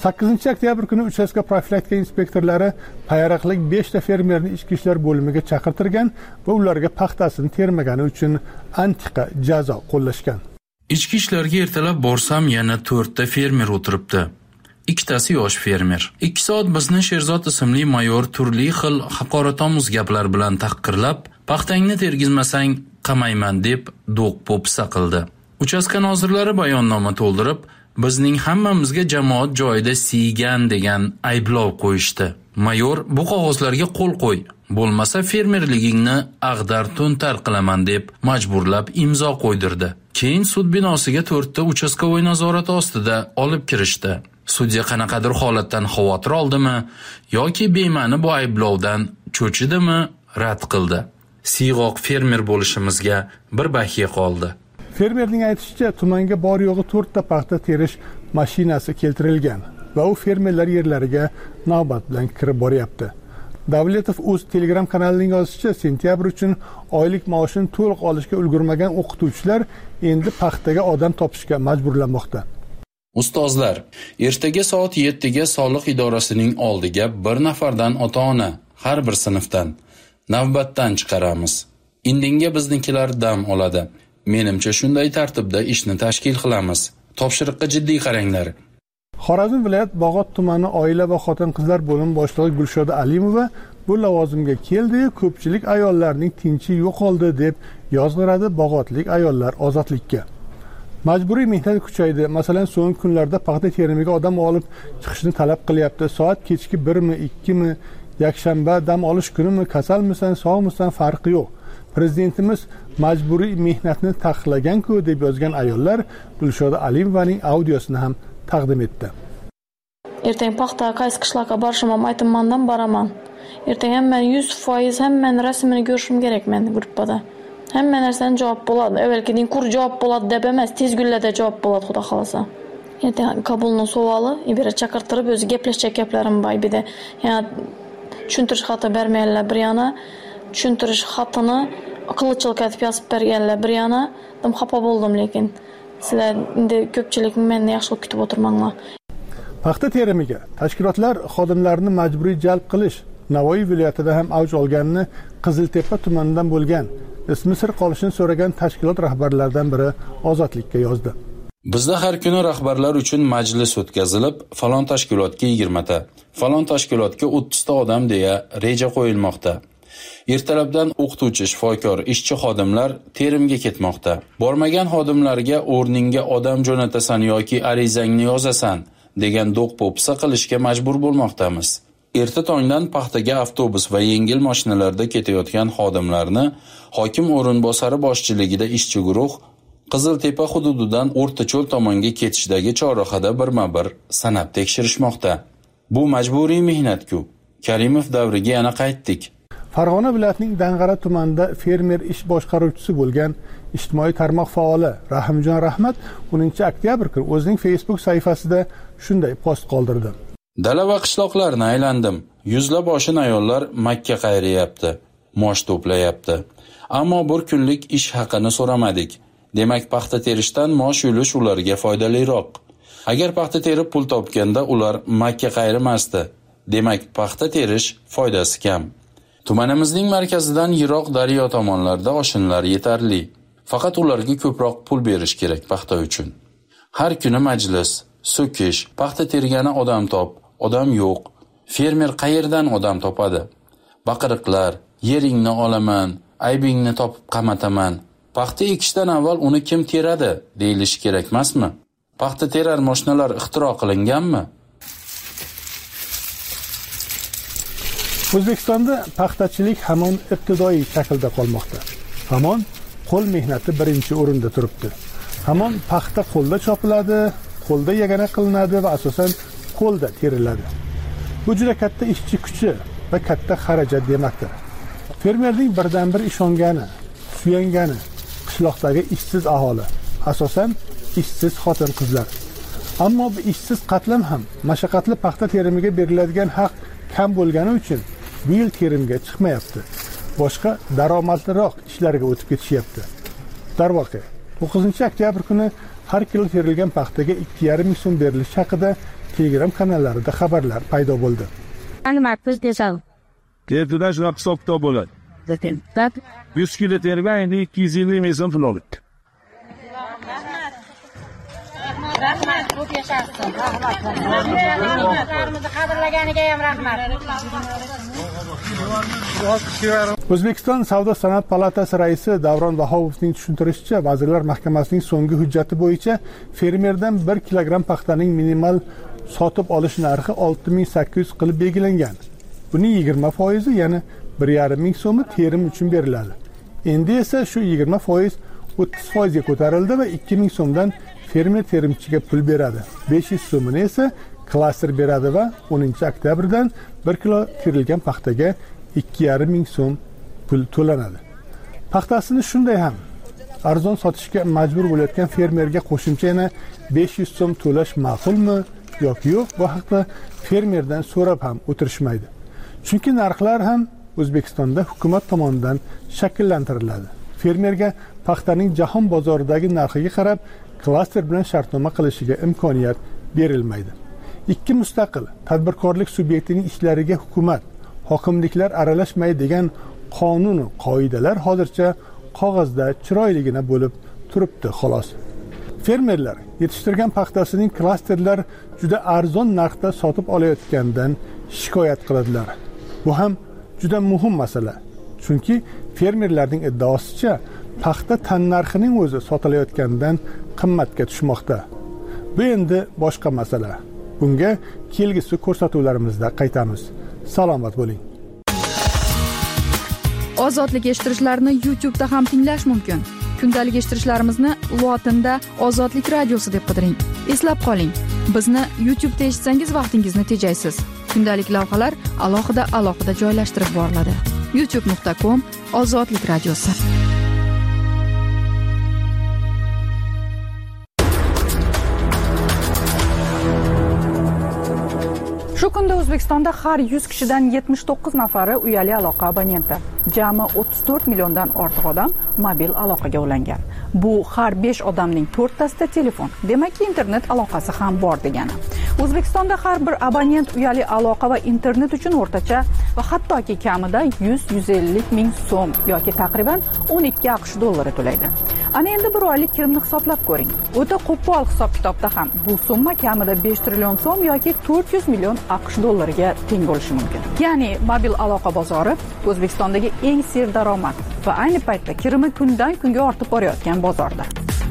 8 oktyabr kuni uchastka profilaktika inspektorlari payariqlik 5 ta fermerni ichki ishlar bo'limiga chaqirtirgan va ularga paxtasini termagani uchun antiqa jazo qo'llashgan. Ichki ishlarga ertalab borsam yana 4 ta fermer o'tiribdi. Ikkitasi yosh fermer. 2 soat bizni Sherzod ismli mayor turli xil haqoratomuz gaplar bilan tahqirlab, paxtangni tergizmasang qamayman deb do'q-po'pisa qildi. Uchastka nozirlari bayonnoma to'ldirib, bizning hammamizga jamoat joyida siygan degan ayblov qo'yishdi. Mayor bu qog'ozlarga qo'l qo'y, bo'lmasa fermerligingni ag'dar-to'ntar qilaman deb majburlab imzo qo'ydirdi. Keyin sud binosiga 4 ta uchastkovoy nazorati ostida olib kirishdi. Sudya qanaqadir holatdan xavotir oldimi yoki bema'ni bu ayblovdan cho'chidimi rad qildi. Siyg'oq fermer bo'lishimizga bir bahiya qoldi. Fermerning aytishicha, tumanga bor yo'g'i 4 ta paxta terish mashinasi keltirilgan va u fermerlar yerlariga navbat bilan kirib boryapti. Davletov o'z Telegram kanalining yozishicha, sentyabr uchun oylik maoshini to'liq olishga ulgurmagan o'qituvchilar endi paxtaga odam topishga majburlanmoqda. Ustozlar, ertaga soat 7 ga soliq idorasining oldiga bir nafardan ota-ona har bir sinfdan navbatdan chiqaramiz. Indinga biznikilar dam oladi. Menimcha shunday tartibda ishni tashkil qilamiz. Topshiriqqa jiddiy qaranglar. Xorazm viloyat Bog'ot tumani oila va xotin-qizlar bo'limi boshlig'i Gulshoda Alimova bu lavozimga keldi, ko'pchilik ayollarning tinchi yo'qoldi deb yozg'iradi Bog'otlik ayollar ozodlikka. Majburiy mehnat kuchaydi. Masalan, so'nggi kunlarda paxta terimiga odam olib chiqishni talab qilyapti. Soat kechki 1 mi, 2 mi, yakshanba dam olish kunimi, kasalmisan, sog'misan farqi yo'q. Prezidentimiz majburiy mehnatni taqiqlagan-ku deb yozgan ayollar Gulshoda Alimovaning audiosini ham taqdim etdi. Ertaga paxta qaysi qishloqqa borishim ham aytmandan boraman. Ertaga hamma 100% hammani rasmini ko'rishim kerak men gruppada. Hamma narsadan javob bo'ladi. Avvalgidek kur javob bo'ladi deb emas, tez kunlarda javob bo'ladi, xudo xolasa. Ertaga qabulning savoli, ibara chaqirtirib o'zi gaplashgan gaplarim bor edi. Yana tushuntirish xati bermaylar bir yana, tushuntirish xatini qilichchilik etib yozib berganlar bir yana. Dim xafa bo'ldim, lekin sizlar endi ko'pchilik meni yaxshilik kutib o'tirmanglar. Paxta terimiga tashkilotlar xodimlarini majburiy jalb qilish Navoiy viloyatida ham avj olganini Qiziltepa tumanidan bo'lgan ismi sir qolishini so'ragan tashkilot rahbarlaridan biri Ozodlikka yozdi. Bizda har kuni rahbarlar uchun majlis o'tkazilib, falon tashkilotga 20 ta, falon tashkilotga 30 ta odam deya reja qo'yilmoqda. Ertalabdan o'qituvchi, shifokor, ishchi xodimlar terimga ketmoqda. Bormagan xodimlarga o'rningga odam jo'natasan yoki arizangni yozasan degan do'q-po'pisa qilishga majbur bo'lmoqdamiz. Erta tongdan paxtaga avtobus va yengil mashinalarda ketayotgan xodimlarni hokim o'rinbosari boshchiligida ishchi guruh Qiziltepa hududidan O'rtacho'l tomonga ketishdagi chorrahada birma-bir sanab tekshirishmoqda. Bu majburiy mehnat-ku. Karimov davriga yana qaytdik. Farg'ona viloyatining Dang'ara tumanida fermer ish boshqaruvchisi bo'lgan ijtimoiy tarmoq faoli Rahimjon Rahmat 10 oktyabr kuni o'zining Facebook sahifasida shunday post qoldirdi. Dala va qishloqlarni aylandim. Yuzlab oshin ayollar Makka qayrayapti, mosh to'playapti. Ammo bir kunlik ish haqini so'ramadik. Demak, paxta terishdan mosh yulish ularga foydaliroq. Agar paxta terib pul topganda ular Makka qayrimasdi. Demak, paxta terish foydasi kam. Tumanimizning markazidan yiroq daryo tomonlarda oshinlar yetarli. Faqat ularga ko'proq pul berish kerak paxta uchun. Har kuni majlis, so'kish, paxta tergani odam top, odam yo'q. Fermer qayerdan odam topadi? Baqiriqlar, yeringni olaman, aybingni topib qamataman. Paxta ekishdan avval uni kim teradi deyilishi kerak emasmi? Paxta terar mashinalar ixtiro qilinganmi? O'zbekistonda paxtachilik hamon ibtidoiy shaklda qolmoqda. Hamon qo'l mehnati birinchi o'rinda turibdi. Hamon paxta qo'lda chopiladi, qo'lda yagana qilinadi va asosan qo'lda teriladi. Bu juda katta ishchi kuchi va katta xarajat demakdir. Fermerning birdan bir ishongani, suyangani qishloqdagi ishsiz aholi, asosan ishsiz xotin-qizlar. Ammo bu ishsiz qatlam ham mashaqqatli paxta terimiga beriladigan haq kam bo'lgani uchun bu yil terimga chiqmayapti. Boshqa daromadliroq ishlarga o'tib ketishyapti. Darvoqe, 9 oktyabr kuni har kilo terilgan paxtaga 2,5 ming so'm berilishi haqida Telegram kanallarida xabarlar paydo bo'ldi. Ertadan shunaqa hisob-kitob bo'ladi. 100 kilo tergan endi 220 ming so'm pul oladi. Rahmat, ko'p yashashsin. Rahmat. Qadrlaganiga ham rahmat. O'zbekiston Savdo sanoat palatasi raisi Davron Vahobovning tushuntirishicha, Vazirlar Mahkamasining so'nggi hujjati bo'yicha fermerdan 1 kilogramm paxtaning minimal sotib olish narxi 6800 qilib belgilangan. Buning 20%, ya'ni 1,5 ming so'mi terim uchun beriladi. Endi esa shu 20% 30% ga ko'tarildi va 2000 so'mdan fermer terimchiga pul beradi. 500 so'mini esa klaster beradi va 10-oktyabrdan 1 kilo terilgan paxtaga 2,5 ming so'm pul to'lanadi. Paxtasini shunday ham arzon sotishga majbur bo'layotgan fermerga qo'shimcha yana 500 so'm to'lash ma'qulmi yoki yo'q, bu haqda fermerdan so'rab ham o'tirishmaydi. Chunki narxlar ham O'zbekistonda hukumat tomonidan shakllantiriladi. Fermerga paxtaning jahon bozoridagi narxiga qarab klaster bilan shartnoma qilishiga imkoniyat berilmaydi. Ikki mustaqil tadbirkorlik subyektining ishlariga hukumat, hokimliklar aralashmaydi degan qonun va qoidalar hozircha qog'ozda chiroyligina bo'lib turibdi xolos. Fermerlar yetishtirgan paxtasining klasterlar juda arzon narxda sotib olayotgandan shikoyat qiladilar. Bu ham juda muhim masala. Chunki fermerlarning iddaosicha paxta tan narxining o'zi sotilayotgandan qimmatga tushmoqda. Bu endi boshqa masala. Bunga kelgusi ko'rsatuvlarimizda qaytamiz. Salomat bo'ling. Ozodlik eshittirishlarni YouTube'da ham tinglash mumkin. Kundalik eshittirishlarimizni lotinda Ozodlik radiosi deb qidiring. Eslab qoling, bizni YouTube'da eshitsangiz vaqtingizni tejaysiz. Kundalik lavhalar alohida joylashtirib boriladi. youtube.com Ozodlik radiosi. Shu kunda O'zbekistonda har 100 kishidan 79 nafari uyali aloqa abonenti. Jami 34 milliondan ortiq odam mobil aloqaga ulangan. Bu har 5 odamning 4tasida telefon. Demakki, internet aloqasi ham bor degani. O'zbekistonda har bir abonent uyali aloqa va internet uchun o'rtacha va hattoki kamida 100-150 ming so'm yoki taqriban 12 AQSh dollari to'laydi. Ana endi bir oylik kirimni hisoblab ko'ring. O'ta qo'pol hisob-kitobda ham bu summa kamida 5 trillion so'm yoki 400 million AQSh dollariga teng bo'lishi mumkin. Ya'ni mobil aloqa bozori O'zbekistondagi eng serdaromad va ayni paytda kirimi kundan kunga ortib borayotgan bozordir.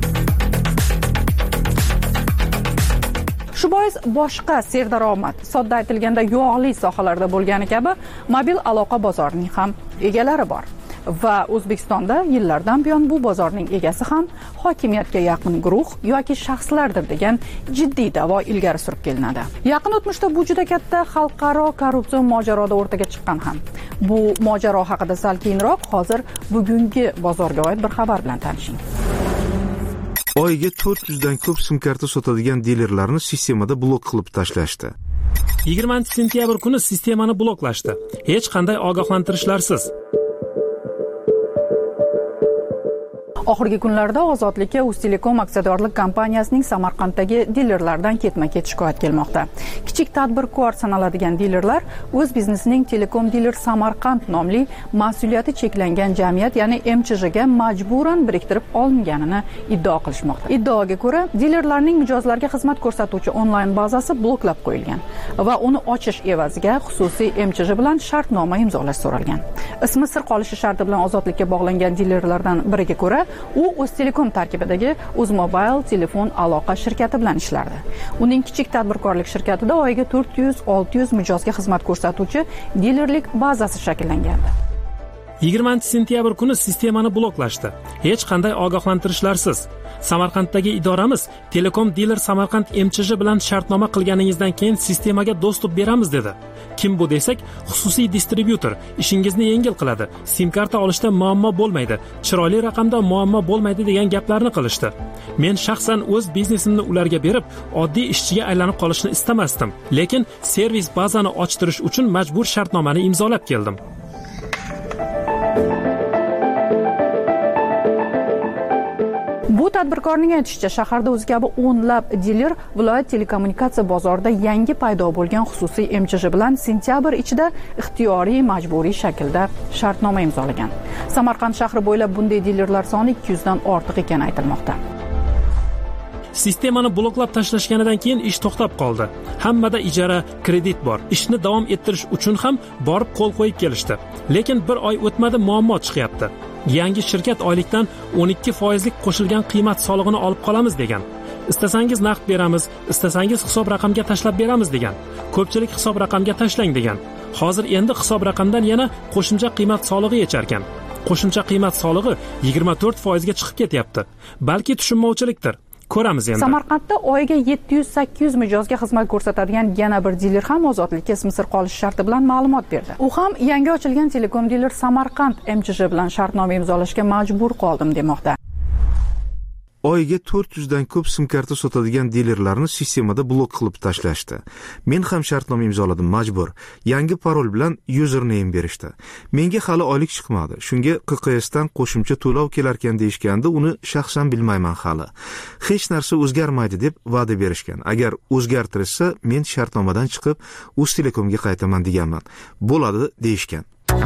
Shu bois boshqa serdaromad, sodda aytilganda yog'li sohalarda bo'lgani kabi mobil aloqa bozorining ham egalari bor. Va O'zbekistonda yillardan buyon bu bozorning egasi ham hokimiyatga yaqin guruh yoki shaxslardir degan jiddiy da'vo ilgari surib kelinadi. Yaqin o'tmishda bu juda katta xalqaro korrupsiya mojaroda o'rtaga chiqqan ham. Bu mojaro haqida sal keyinroq hozir bugungi bozorga oid bir xabar bilan tanishing. Oyiga 400 dan ko'p sim karta sotadigan dilerlarni sistemada blok qilib tashlashdi. 20-sentyabr kuni sistemani bloklashdi. Hech qanday ogohlantirishlarsiz. Oxirgi kunlarda Ozodlikka Uztelekom aksiyadorlik kompaniyasining Samarqanddagi dilerlardan ketma-ket shikoyat kelmoqda. Kichik tadbirkor sanaladigan dilerlar o'z biznesining Telekom Dealer Samarqand nomli mas'uliyati cheklangan jamiyat, ya'ni MCJ ga majburan biriktirib olinganini iddao qilishmoqda. Iddaoga ko'ra, dilerlarning mijozlarga xizmat ko'rsatuvchi onlayn bazasi bloklab qo'yilgan va uni ochish evaziga xususiy MCJ bilan shartnoma imzolash so'ralgan. Ismi sir qolishi sharti bilan Ozodlikka bog'langan dilerlardan biriga ko'ra, u Uztelekom tarkibidagi Uzmobile telefon aloqa shirkati bilan ishlardi. Uning kichik tadbirkorlik shirkatida oyiga 400-600 mijozga xizmat ko'rsatuvchi dilerlik bazasi shakllangandi. 20-sentyabr kuni sistemani bloklashdi. Hech qanday ogohlantirishlarsiz. Samarqanddagi idoramiz Telekom Dealer Samarqand MCJ bilan shartnoma qilganingizdan keyin sistemaga dostуп beramiz dedi. Kim bu desak, xususiy distribyutor ishingizni yengil qiladi. Sim karta olishda muammo bo'lmaydi, chiroyli raqamda muammo bo'lmaydi degan gaplarni qilishdi. Men shaxsan o'z biznesimni ularga berib, oddiy ishchiga aylanib qolishni istamasdim. Lekin servis bazani ochtirish uchun majbur shartnomani imzolab keldim. Bu tadbirkorning aytishicha, shaharda o'zi kabi o'nlab diler viloyat telekommunikatsiya bozorida yangi paydo bo'lgan xususiy MChJ bilan sentyabr ichida ixtiyoriy majburiy shaklda shartnoma imzolagan. Samarqand shahri bo'ylab bunday dilerlar soni 200 dan ortiq ekani aytilmoqda. Sistemani bloklab tashlashganidan keyin ish to'xtab qoldi. Hammada ijara, kredit bor. Ishni davom ettirish uchun ham borib qo'l qo'yib kelishdi. Lekin bir oy o'tmadi, muammo chiqyapti. Yangi shirkat oylikdan 12% qo'shilgan qiymat solig'ini olib qolamiz degan. Istasangiz naqd beramiz, istasangiz hisob raqamga tashlab beramiz degan. Ko'pchilik hisob raqamga tashlang degan. Hozir endi hisob raqamdan yana qo'shimcha qiymat solig'i yecharkan. Qo'shimcha qiymat solig'i 24% ga chiqib ketyapti. Balki tushunmovchilikdir. Ko'ramiz endi. Samarqandda oyiga 700-800 mijozga xizmat ko'rsatadigan yana bir diler ham ozodlikka ismi-sir qolish sharti bilan ma'lumot berdi. U ham yangi ochilgan telekom diler Samarqand MChJ bilan shartnoma imzolashga majbur qoldim demoqda. Oyiga 400 dan ko'p sim karta sotadigan dilerlarni sistemada blok qilib tashlashdi. Men ham shartnoma imzoladim, majbur. Yangi parol bilan username berishdi. Menga hali oylik chiqmadi. Shunga QQS dan qo'shimcha to'lov kelarkan deyishganda, uni shaxsan bilmayman hali. Hech narsa o'zgarmaydi deb va'da berishgan. Agar o'zgartirishsa, men shartnomadan chiqib Uztelekomga qaytaman deganman. Bo'ladi deyishgan.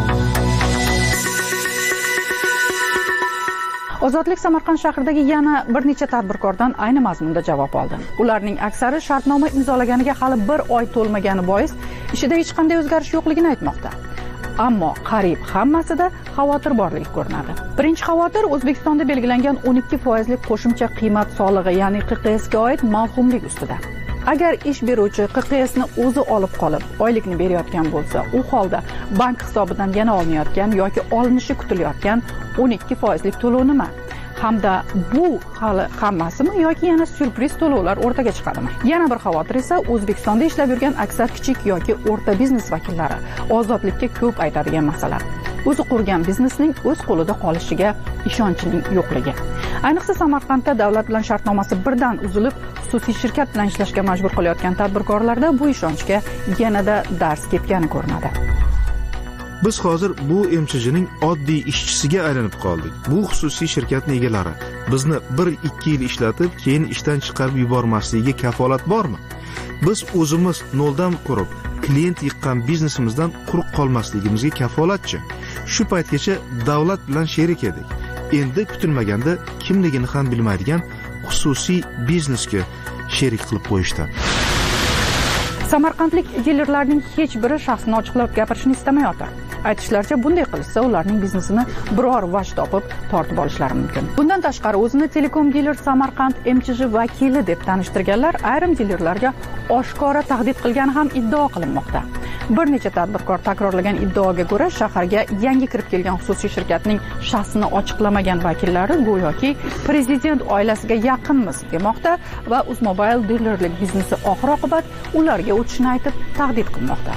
Ozodlik Samarqand shahridagi yana bir necha tadbirkordan ayni mazmunda javob oldi. Ularning aksari shartnoma imzolaganiga hali bir oy to'lmagani bois ishida hech qanday o'zgarish yo'qligini aytmoqda. Ammo qariyb hammasida xavotir borligi ko'rinadi. Birinchi xavotir O'zbekistonda belgilangan 12% qo'shimcha qiymat solig'i, ya'ni QQSga oid mavhumlik ustida. Agar ish beruvchi QQSni o'zi olib qolib, oylikni berayotgan bo'lsa, u holda bank hisobidan yana olinayotgan yoki olinishi kutilayotgan 12% to'lov nima? Hamda bu hali hammasimi yoki yana syurpriz to'lovlar o'rtaga chiqadimi? Yana bir xavotir esa O'zbekistonda ishlab yurgan aksar kichik yoki o'rta biznes vakillari ozodlikka ko'p aytadigan masala. O'zi qurgan biznesning o'z qo'lida qolishiga ishonchning yo'qligi. Ayniqsa Samarqandda davlat bilan shartnomasi birdan uzilib, xususiy shirkat bilan ishlashga majbur qilayotgan tadbirkorlarda bu ishonchga yanada dars ketgani ko'rinadi. Biz hozir bu MChJning oddiy ishchisiga aylanib qoldik. Bu xususiy shirkatning egalari bizni 1-2 yil ishlatib, keyin ishdan chiqarib yubormasligiga kafolat bormi? Biz o'zimiz noldan qurib, klient yiqqan biznesimizdan quruq qolmasligimizga kafolatchi. Shu paytgacha davlat bilan sherik edik. Endi kutilmaganda kimligini ham bilmaydigan xususiy biznesga sherik qilib qo'yishdi. Samarqandlik dilerlarning hech biri shaxsini ochiqlab gapirishni istamayotir. Aytishlaricha, bunday qilishsa ularning biznesini biror vaj topib tortib olishlari mumkin. Bundan tashqari o'zini Telekom diler Samarqand MChJ vakili deb tanishtirganlar ayrim dilerlarga oshkora tahdid qilgani ham iddao qilinmoqda. Bir necha tadbirkor takrorlagan iddaoga ko'ra, shaharga yangi kirib kelgan xususiy shirkatning shaxsini ochiqlamagan vakillari go'yoki prezident oilasiga yaqinmiz demoqda va Uzmobile dilerlik biznesi oxir-oqibat ularga o'tishni aytib tahdid qilmoqda.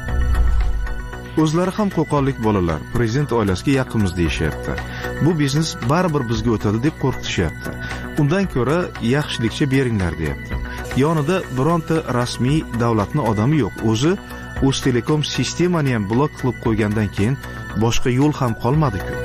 O'zlari ham qo'qonlik bolalar prezident oilasiga yaqinmiz deyishyapti. Bu biznes baribir bizga o'tadi deb qo'rqitishyapti. Undan ko'ra yaxshilikcha beringlar deyapti. Yonida bironta rasmiy davlatning odami yo'q. O'zi Uztelekom sistemani ham blok qilib qo'ygandan keyin boshqa yo'l ham qolmadi-ku.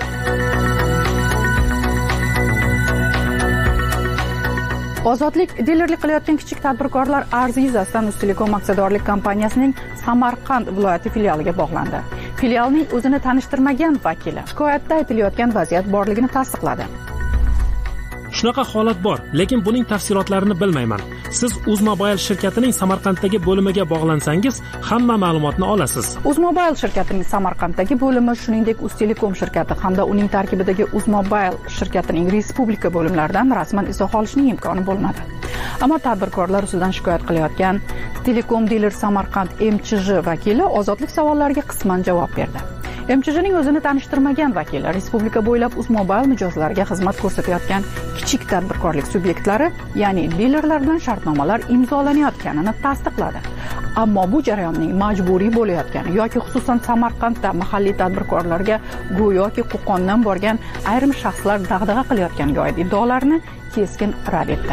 Ozodlik dilerlik qilayotgan kichik tadbirkorlar arzi yuzasidan Uztelekom aksiyadorlik kompaniyasining Samarqand viloyati filialiga bog'landi. Filialning o'zini tanishtirmagan vakili shikoyatda aytilayotgan vaziyat borligini tasdiqladi. Shunaqa holat bor, lekin buning tafsilotlarini bilmayman. Siz Uzmobile shirkatining Samarqanddagi bo'limiga bog'lansangiz, hamma ma'lumotni olasiz. Uzmobile shirkatining Samarqanddagi bo'limi, shuningdek Uztelekom shirkati hamda uning tarkibidagi Uzmobile shirkatining respublika bo'limlaridan rasman izoh olishning imkoni bo'lmadi. Ammo tadbirkorlar ustidan shikoyat qilayotgan Telekom diler Samarqand MChJ vakili ozodlik savollariga qisman javob berdi. MChJning o'zini tanishtirmagan vakili respublika bo'ylab Uzmobile mijozlariga xizmat ko'rsatayotgan kichik tadbirkorlik subyektlari, ya'ni dilerlar bilan shartnomalar imzolanayotganini tasdiqladi. Ammo bu jarayonning majburiy bo'layotgani yoki xususan Samarqandda mahalliy tadbirkorlarga go'yoki Qo'qondan borgan ayrim shaxslar dag'dag'a qilayotganiga oid iddaolarni keskin rad etdi.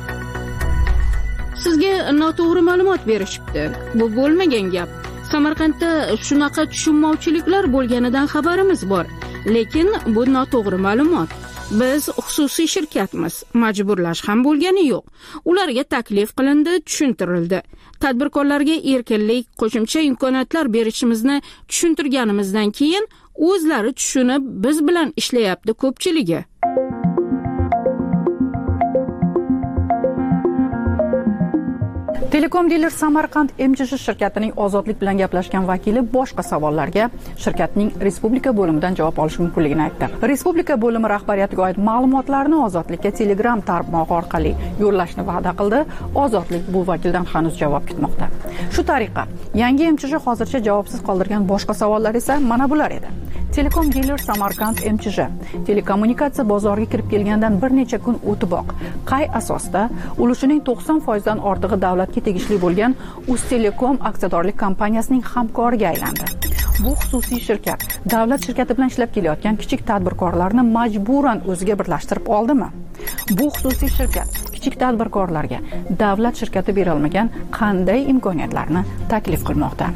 Sizga noto'g'ri ma'lumot berishibdi. Bu bo'lmagan gap. Samarqandda shunaqa tushunmovchiliklar bo'lganidan xabarimiz bor, lekin bu noto'g'ri ma'lumot. Biz xususiy shirkatmiz, majburlash ham bo'lgani yo'q. Ularga taklif qilindi, tushuntirildi. Tadbirkorlarga erkinlik, qo'shimcha imkoniyatlar berishimizni tushuntirganimizdan keyin o'zlari tushunib, biz bilan ishlayapti ko'pchiligi. Telekom Dealer Samarqand MCH shirkatining ozodlik bilan gaplashgan vakili boshqa savollarga shirkatning respublika bo'limidan javob olish mumkinligini aytdi. Respublika bo'limi rahbariyatiga oid ma'lumotlarni ozodlikka Telegram tarmog'i orqali yo'llashni va'da qildi. Ozodlik bu vakildan hanuz javob kutmoqda. Shu tariqa, yangi MCH hozircha javobsiz qoldirgan boshqa savollar esa mana bular edi. Telekom Dealer Samarqand MCH telekommunikatsiya bozoriga kirib kelgandan bir necha kun o'tiboq qay asosda ulushining 90% dan ortig'i davlatga tegishli bo'lgan Uztelekom aksiyadorlik kompaniyasining hamkoriga aylandi. Bu xususiy shirkat davlat shirkati bilan ishlab kelayotgan kichik tadbirkorlarni majburan o'ziga birlashtirib oldimi? Bu xususiy shirkat kichik tadbirkorlarga davlat shirkati bera olmagan qanday imkoniyatlarni taklif qilmoqda?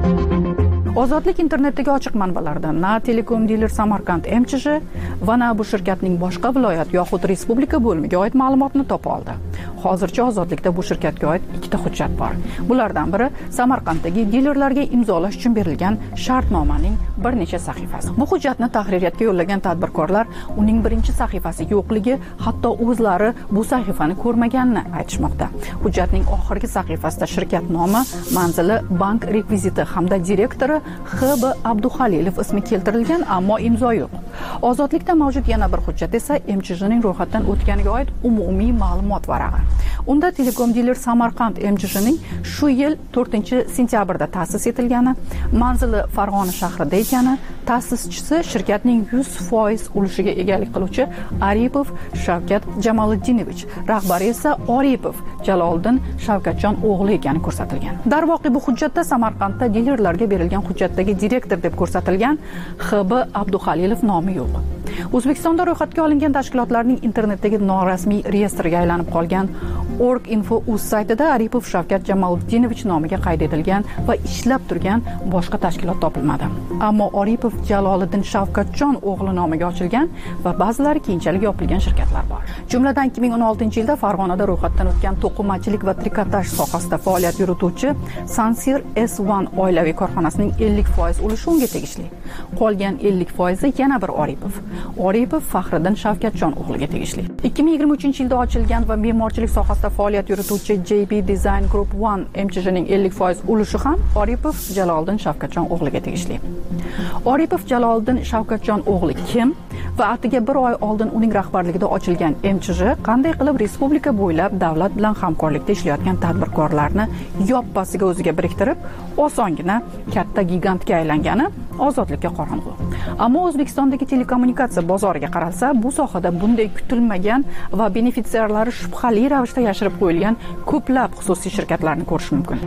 Ozodlik internetdagi ochiq manbalarda na Telekom Dealer Samarqand MCH va na bu shirkatning boshqa viloyat yoxud respublika bo'limiga oid ma'lumotni topa oldi. Hozircha ozodlikda bu shirkatga oid ikkita hujjat bor. Bulardan biri Samarqanddagi dilerlarga imzolash uchun berilgan shartnomaning bir necha sahifasi. Bu hujjatni tahririyatga yo'llagan tadbirkorlar uning birinchi sahifasi yo'qligi, hatto o'zlari bu sahifani ko'rmaganini aytishmoqda. Hujjatning oxirgi sahifasida shirkat nomi, manzili, bank rekviziti hamda direktori X.B. Abduhalilov ismi keltirilgan, ammo imzo yo'q. Ozodlikda mavjud yana bir hujjat esa MCHning ro'yxatdan o'tganiga oid umumiy ma'lumot varag'i. Unda Telekom Dealer Samarqand MCHning shu yil 4-sentyabrda ta'sis etilgani, manzili Farg'ona shahrida ekani, ta'sischisi shirkatning 100% ulushiga egalik qiluvchi Aripov Shavkat Jamoliddinov, rahbari esa Oripov Jaloliddin Shavkatjon o'g'li ekani ko'rsatilgan. Darvoqe bu hujjatda Samarqandda dilerlarga berilgan hujjatdagi direktor deb ko'rsatilgan X.B. Abduhalilov nomi yo'q. O'zbekistonda ro'yxatga olingan tashkilotlarning internetdagi norasmiy reyestrga aylanib qolgan Org.info.uz saytida Aripov Shavkat Jamoliddinov nomiga qayd etilgan va ishlab turgan boshqa tashkilot topilmadi. Ammo Oripov Jaloliddin Shavkatjon o'g'li nomiga ochilgan va ba'zilari keyinchalik yopilgan shirkatlar bor. Jumladan 2016-yilda Farg'onada ro'yxatdan o'tgan to'qimachilik va trikotaj sohasida faoliyat yurituvchi Sansir S1 oilaviy korxonasining 50% ulushi unga tegishli. Qolgan 50% yana bir Oripov Faxriddin Shavkatjon o'g'liga tegishli. 2023-yilda ochilgan va me'morchilik sohasida faoliyat yurituvchi JB Design Group 1 MCHning 50% ulushi ham Oripov Jaloliddin Shavkatjon o'g'liga tegishli. Oripov Jaloliddin Shavkatjon o'g'li kim va atiga bir oy oldin uning rahbarligida ochilgan MCH qanday qilib respublika bo'ylab davlat bilan hamkorlikda ishlayotgan tadbirkorlarni yoppasiga o'ziga biriktirib, osongina katta gigantga aylangani ozodlikka qorong'u. Ammo O'zbekistondagi telekommunikatsiya bozoriga qaralsa, bu sohada bunday kutilmagan va benefitsiarlari shubhali ravishda yashirib qo'yilgan ko'plab xususiy shirkatlarni ko'rish mumkin.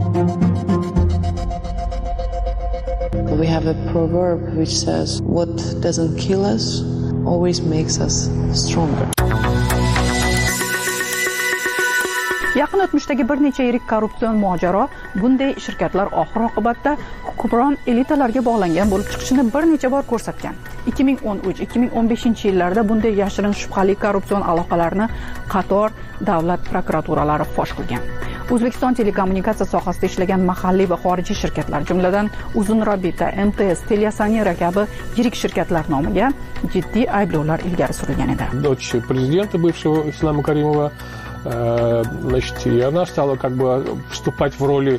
We have a proverb which says, what doesn't kill us always makes us stronger. Yaqin o'tmishdagi bir necha yirik korrupsion mojaro bunday shirkatlar oxir-oqibatda hukmron elitalarga bog'langan bo'lib chiqishini bir necha bor ko'rsatgan. 2013-2015 yillarda bunday yashirin shubhali korrupsion aloqalarni qator davlat prokuraturalari fosh qilgan. O'zbekiston telekommunikatsiya sohasida ishlagan mahalliy va xorijiy shirkatlar, jumladan Uzunrabita, MTS, Teliasanera kabi yirik shirkatlar nomiga jiddiy ayblovlar ilgari surilgan edi. Дочь президента бывшего Ислама Каримова, значит, и она стала как бы вступать в роли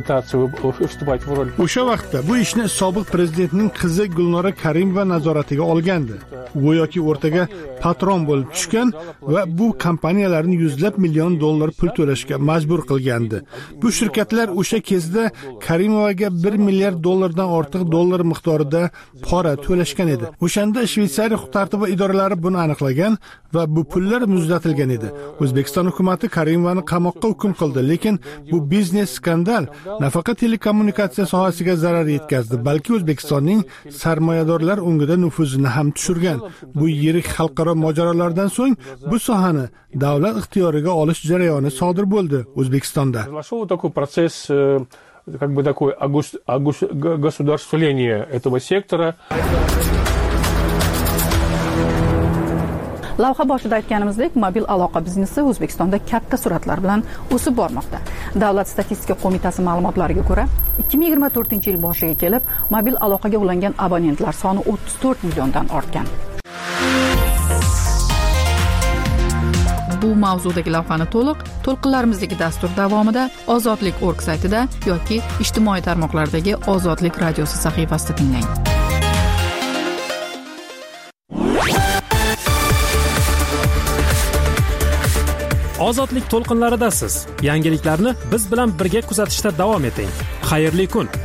O'sha vaqtda bu ishni sobiq prezidentning qizi Gulnora Karimova nazoratiga olgandi. Go'yoki o'rtaga patron bo'lib tushgan va bu kompaniyalarni $100 million pul to'lashga majbur qilgandi. Bu shirkatlar o'sha kezda Karimovaga $1 milliard dan ortiq dollar miqdorida pora to'lashgan edi. O'shanda Shveysariya huquq-tartibot idoralari buni aniqlagan va bu pullar muzlatilgan edi. O'zbekiston hukumatı Karimovani qamoqqa hukm qildi, lekin bu biznes skandal nafaqat telekommunikatsiya sohasiga zarar yetkazdi, balki O'zbekistonning sarmoyadorlar ongida nufuzini ham tushirgan. Bu yirik xalqaro mojarolardan so'ng bu sohani davlat ixtiyoriga olish jarayoni sodir bo'ldi O'zbekistonda. Такой процесс, как бы такое государствление этого сектора. Lavha boshida aytganimizdek, mobil aloqa biznesi O'zbekistonda katta sur'atlar bilan o'sib bormoqda. Davlat statistika qo'mitasi ma'lumotlariga ko'ra, 2024-yil boshiga kelib, mobil aloqaga ulangan abonentlar soni 34 milliondan ortgan. Bu mavzudagi lavhani to'lqinlarimizdagi dastur davomida ozodlik.org saytida yoki ijtimoiy tarmoqlardagi Ozodlik radiosi sahifasida tinglang. Ozodlik to'lqinlaridasiz. Yangiliklarni biz bilan birga kuzatishda davom eting. Xayrli kun.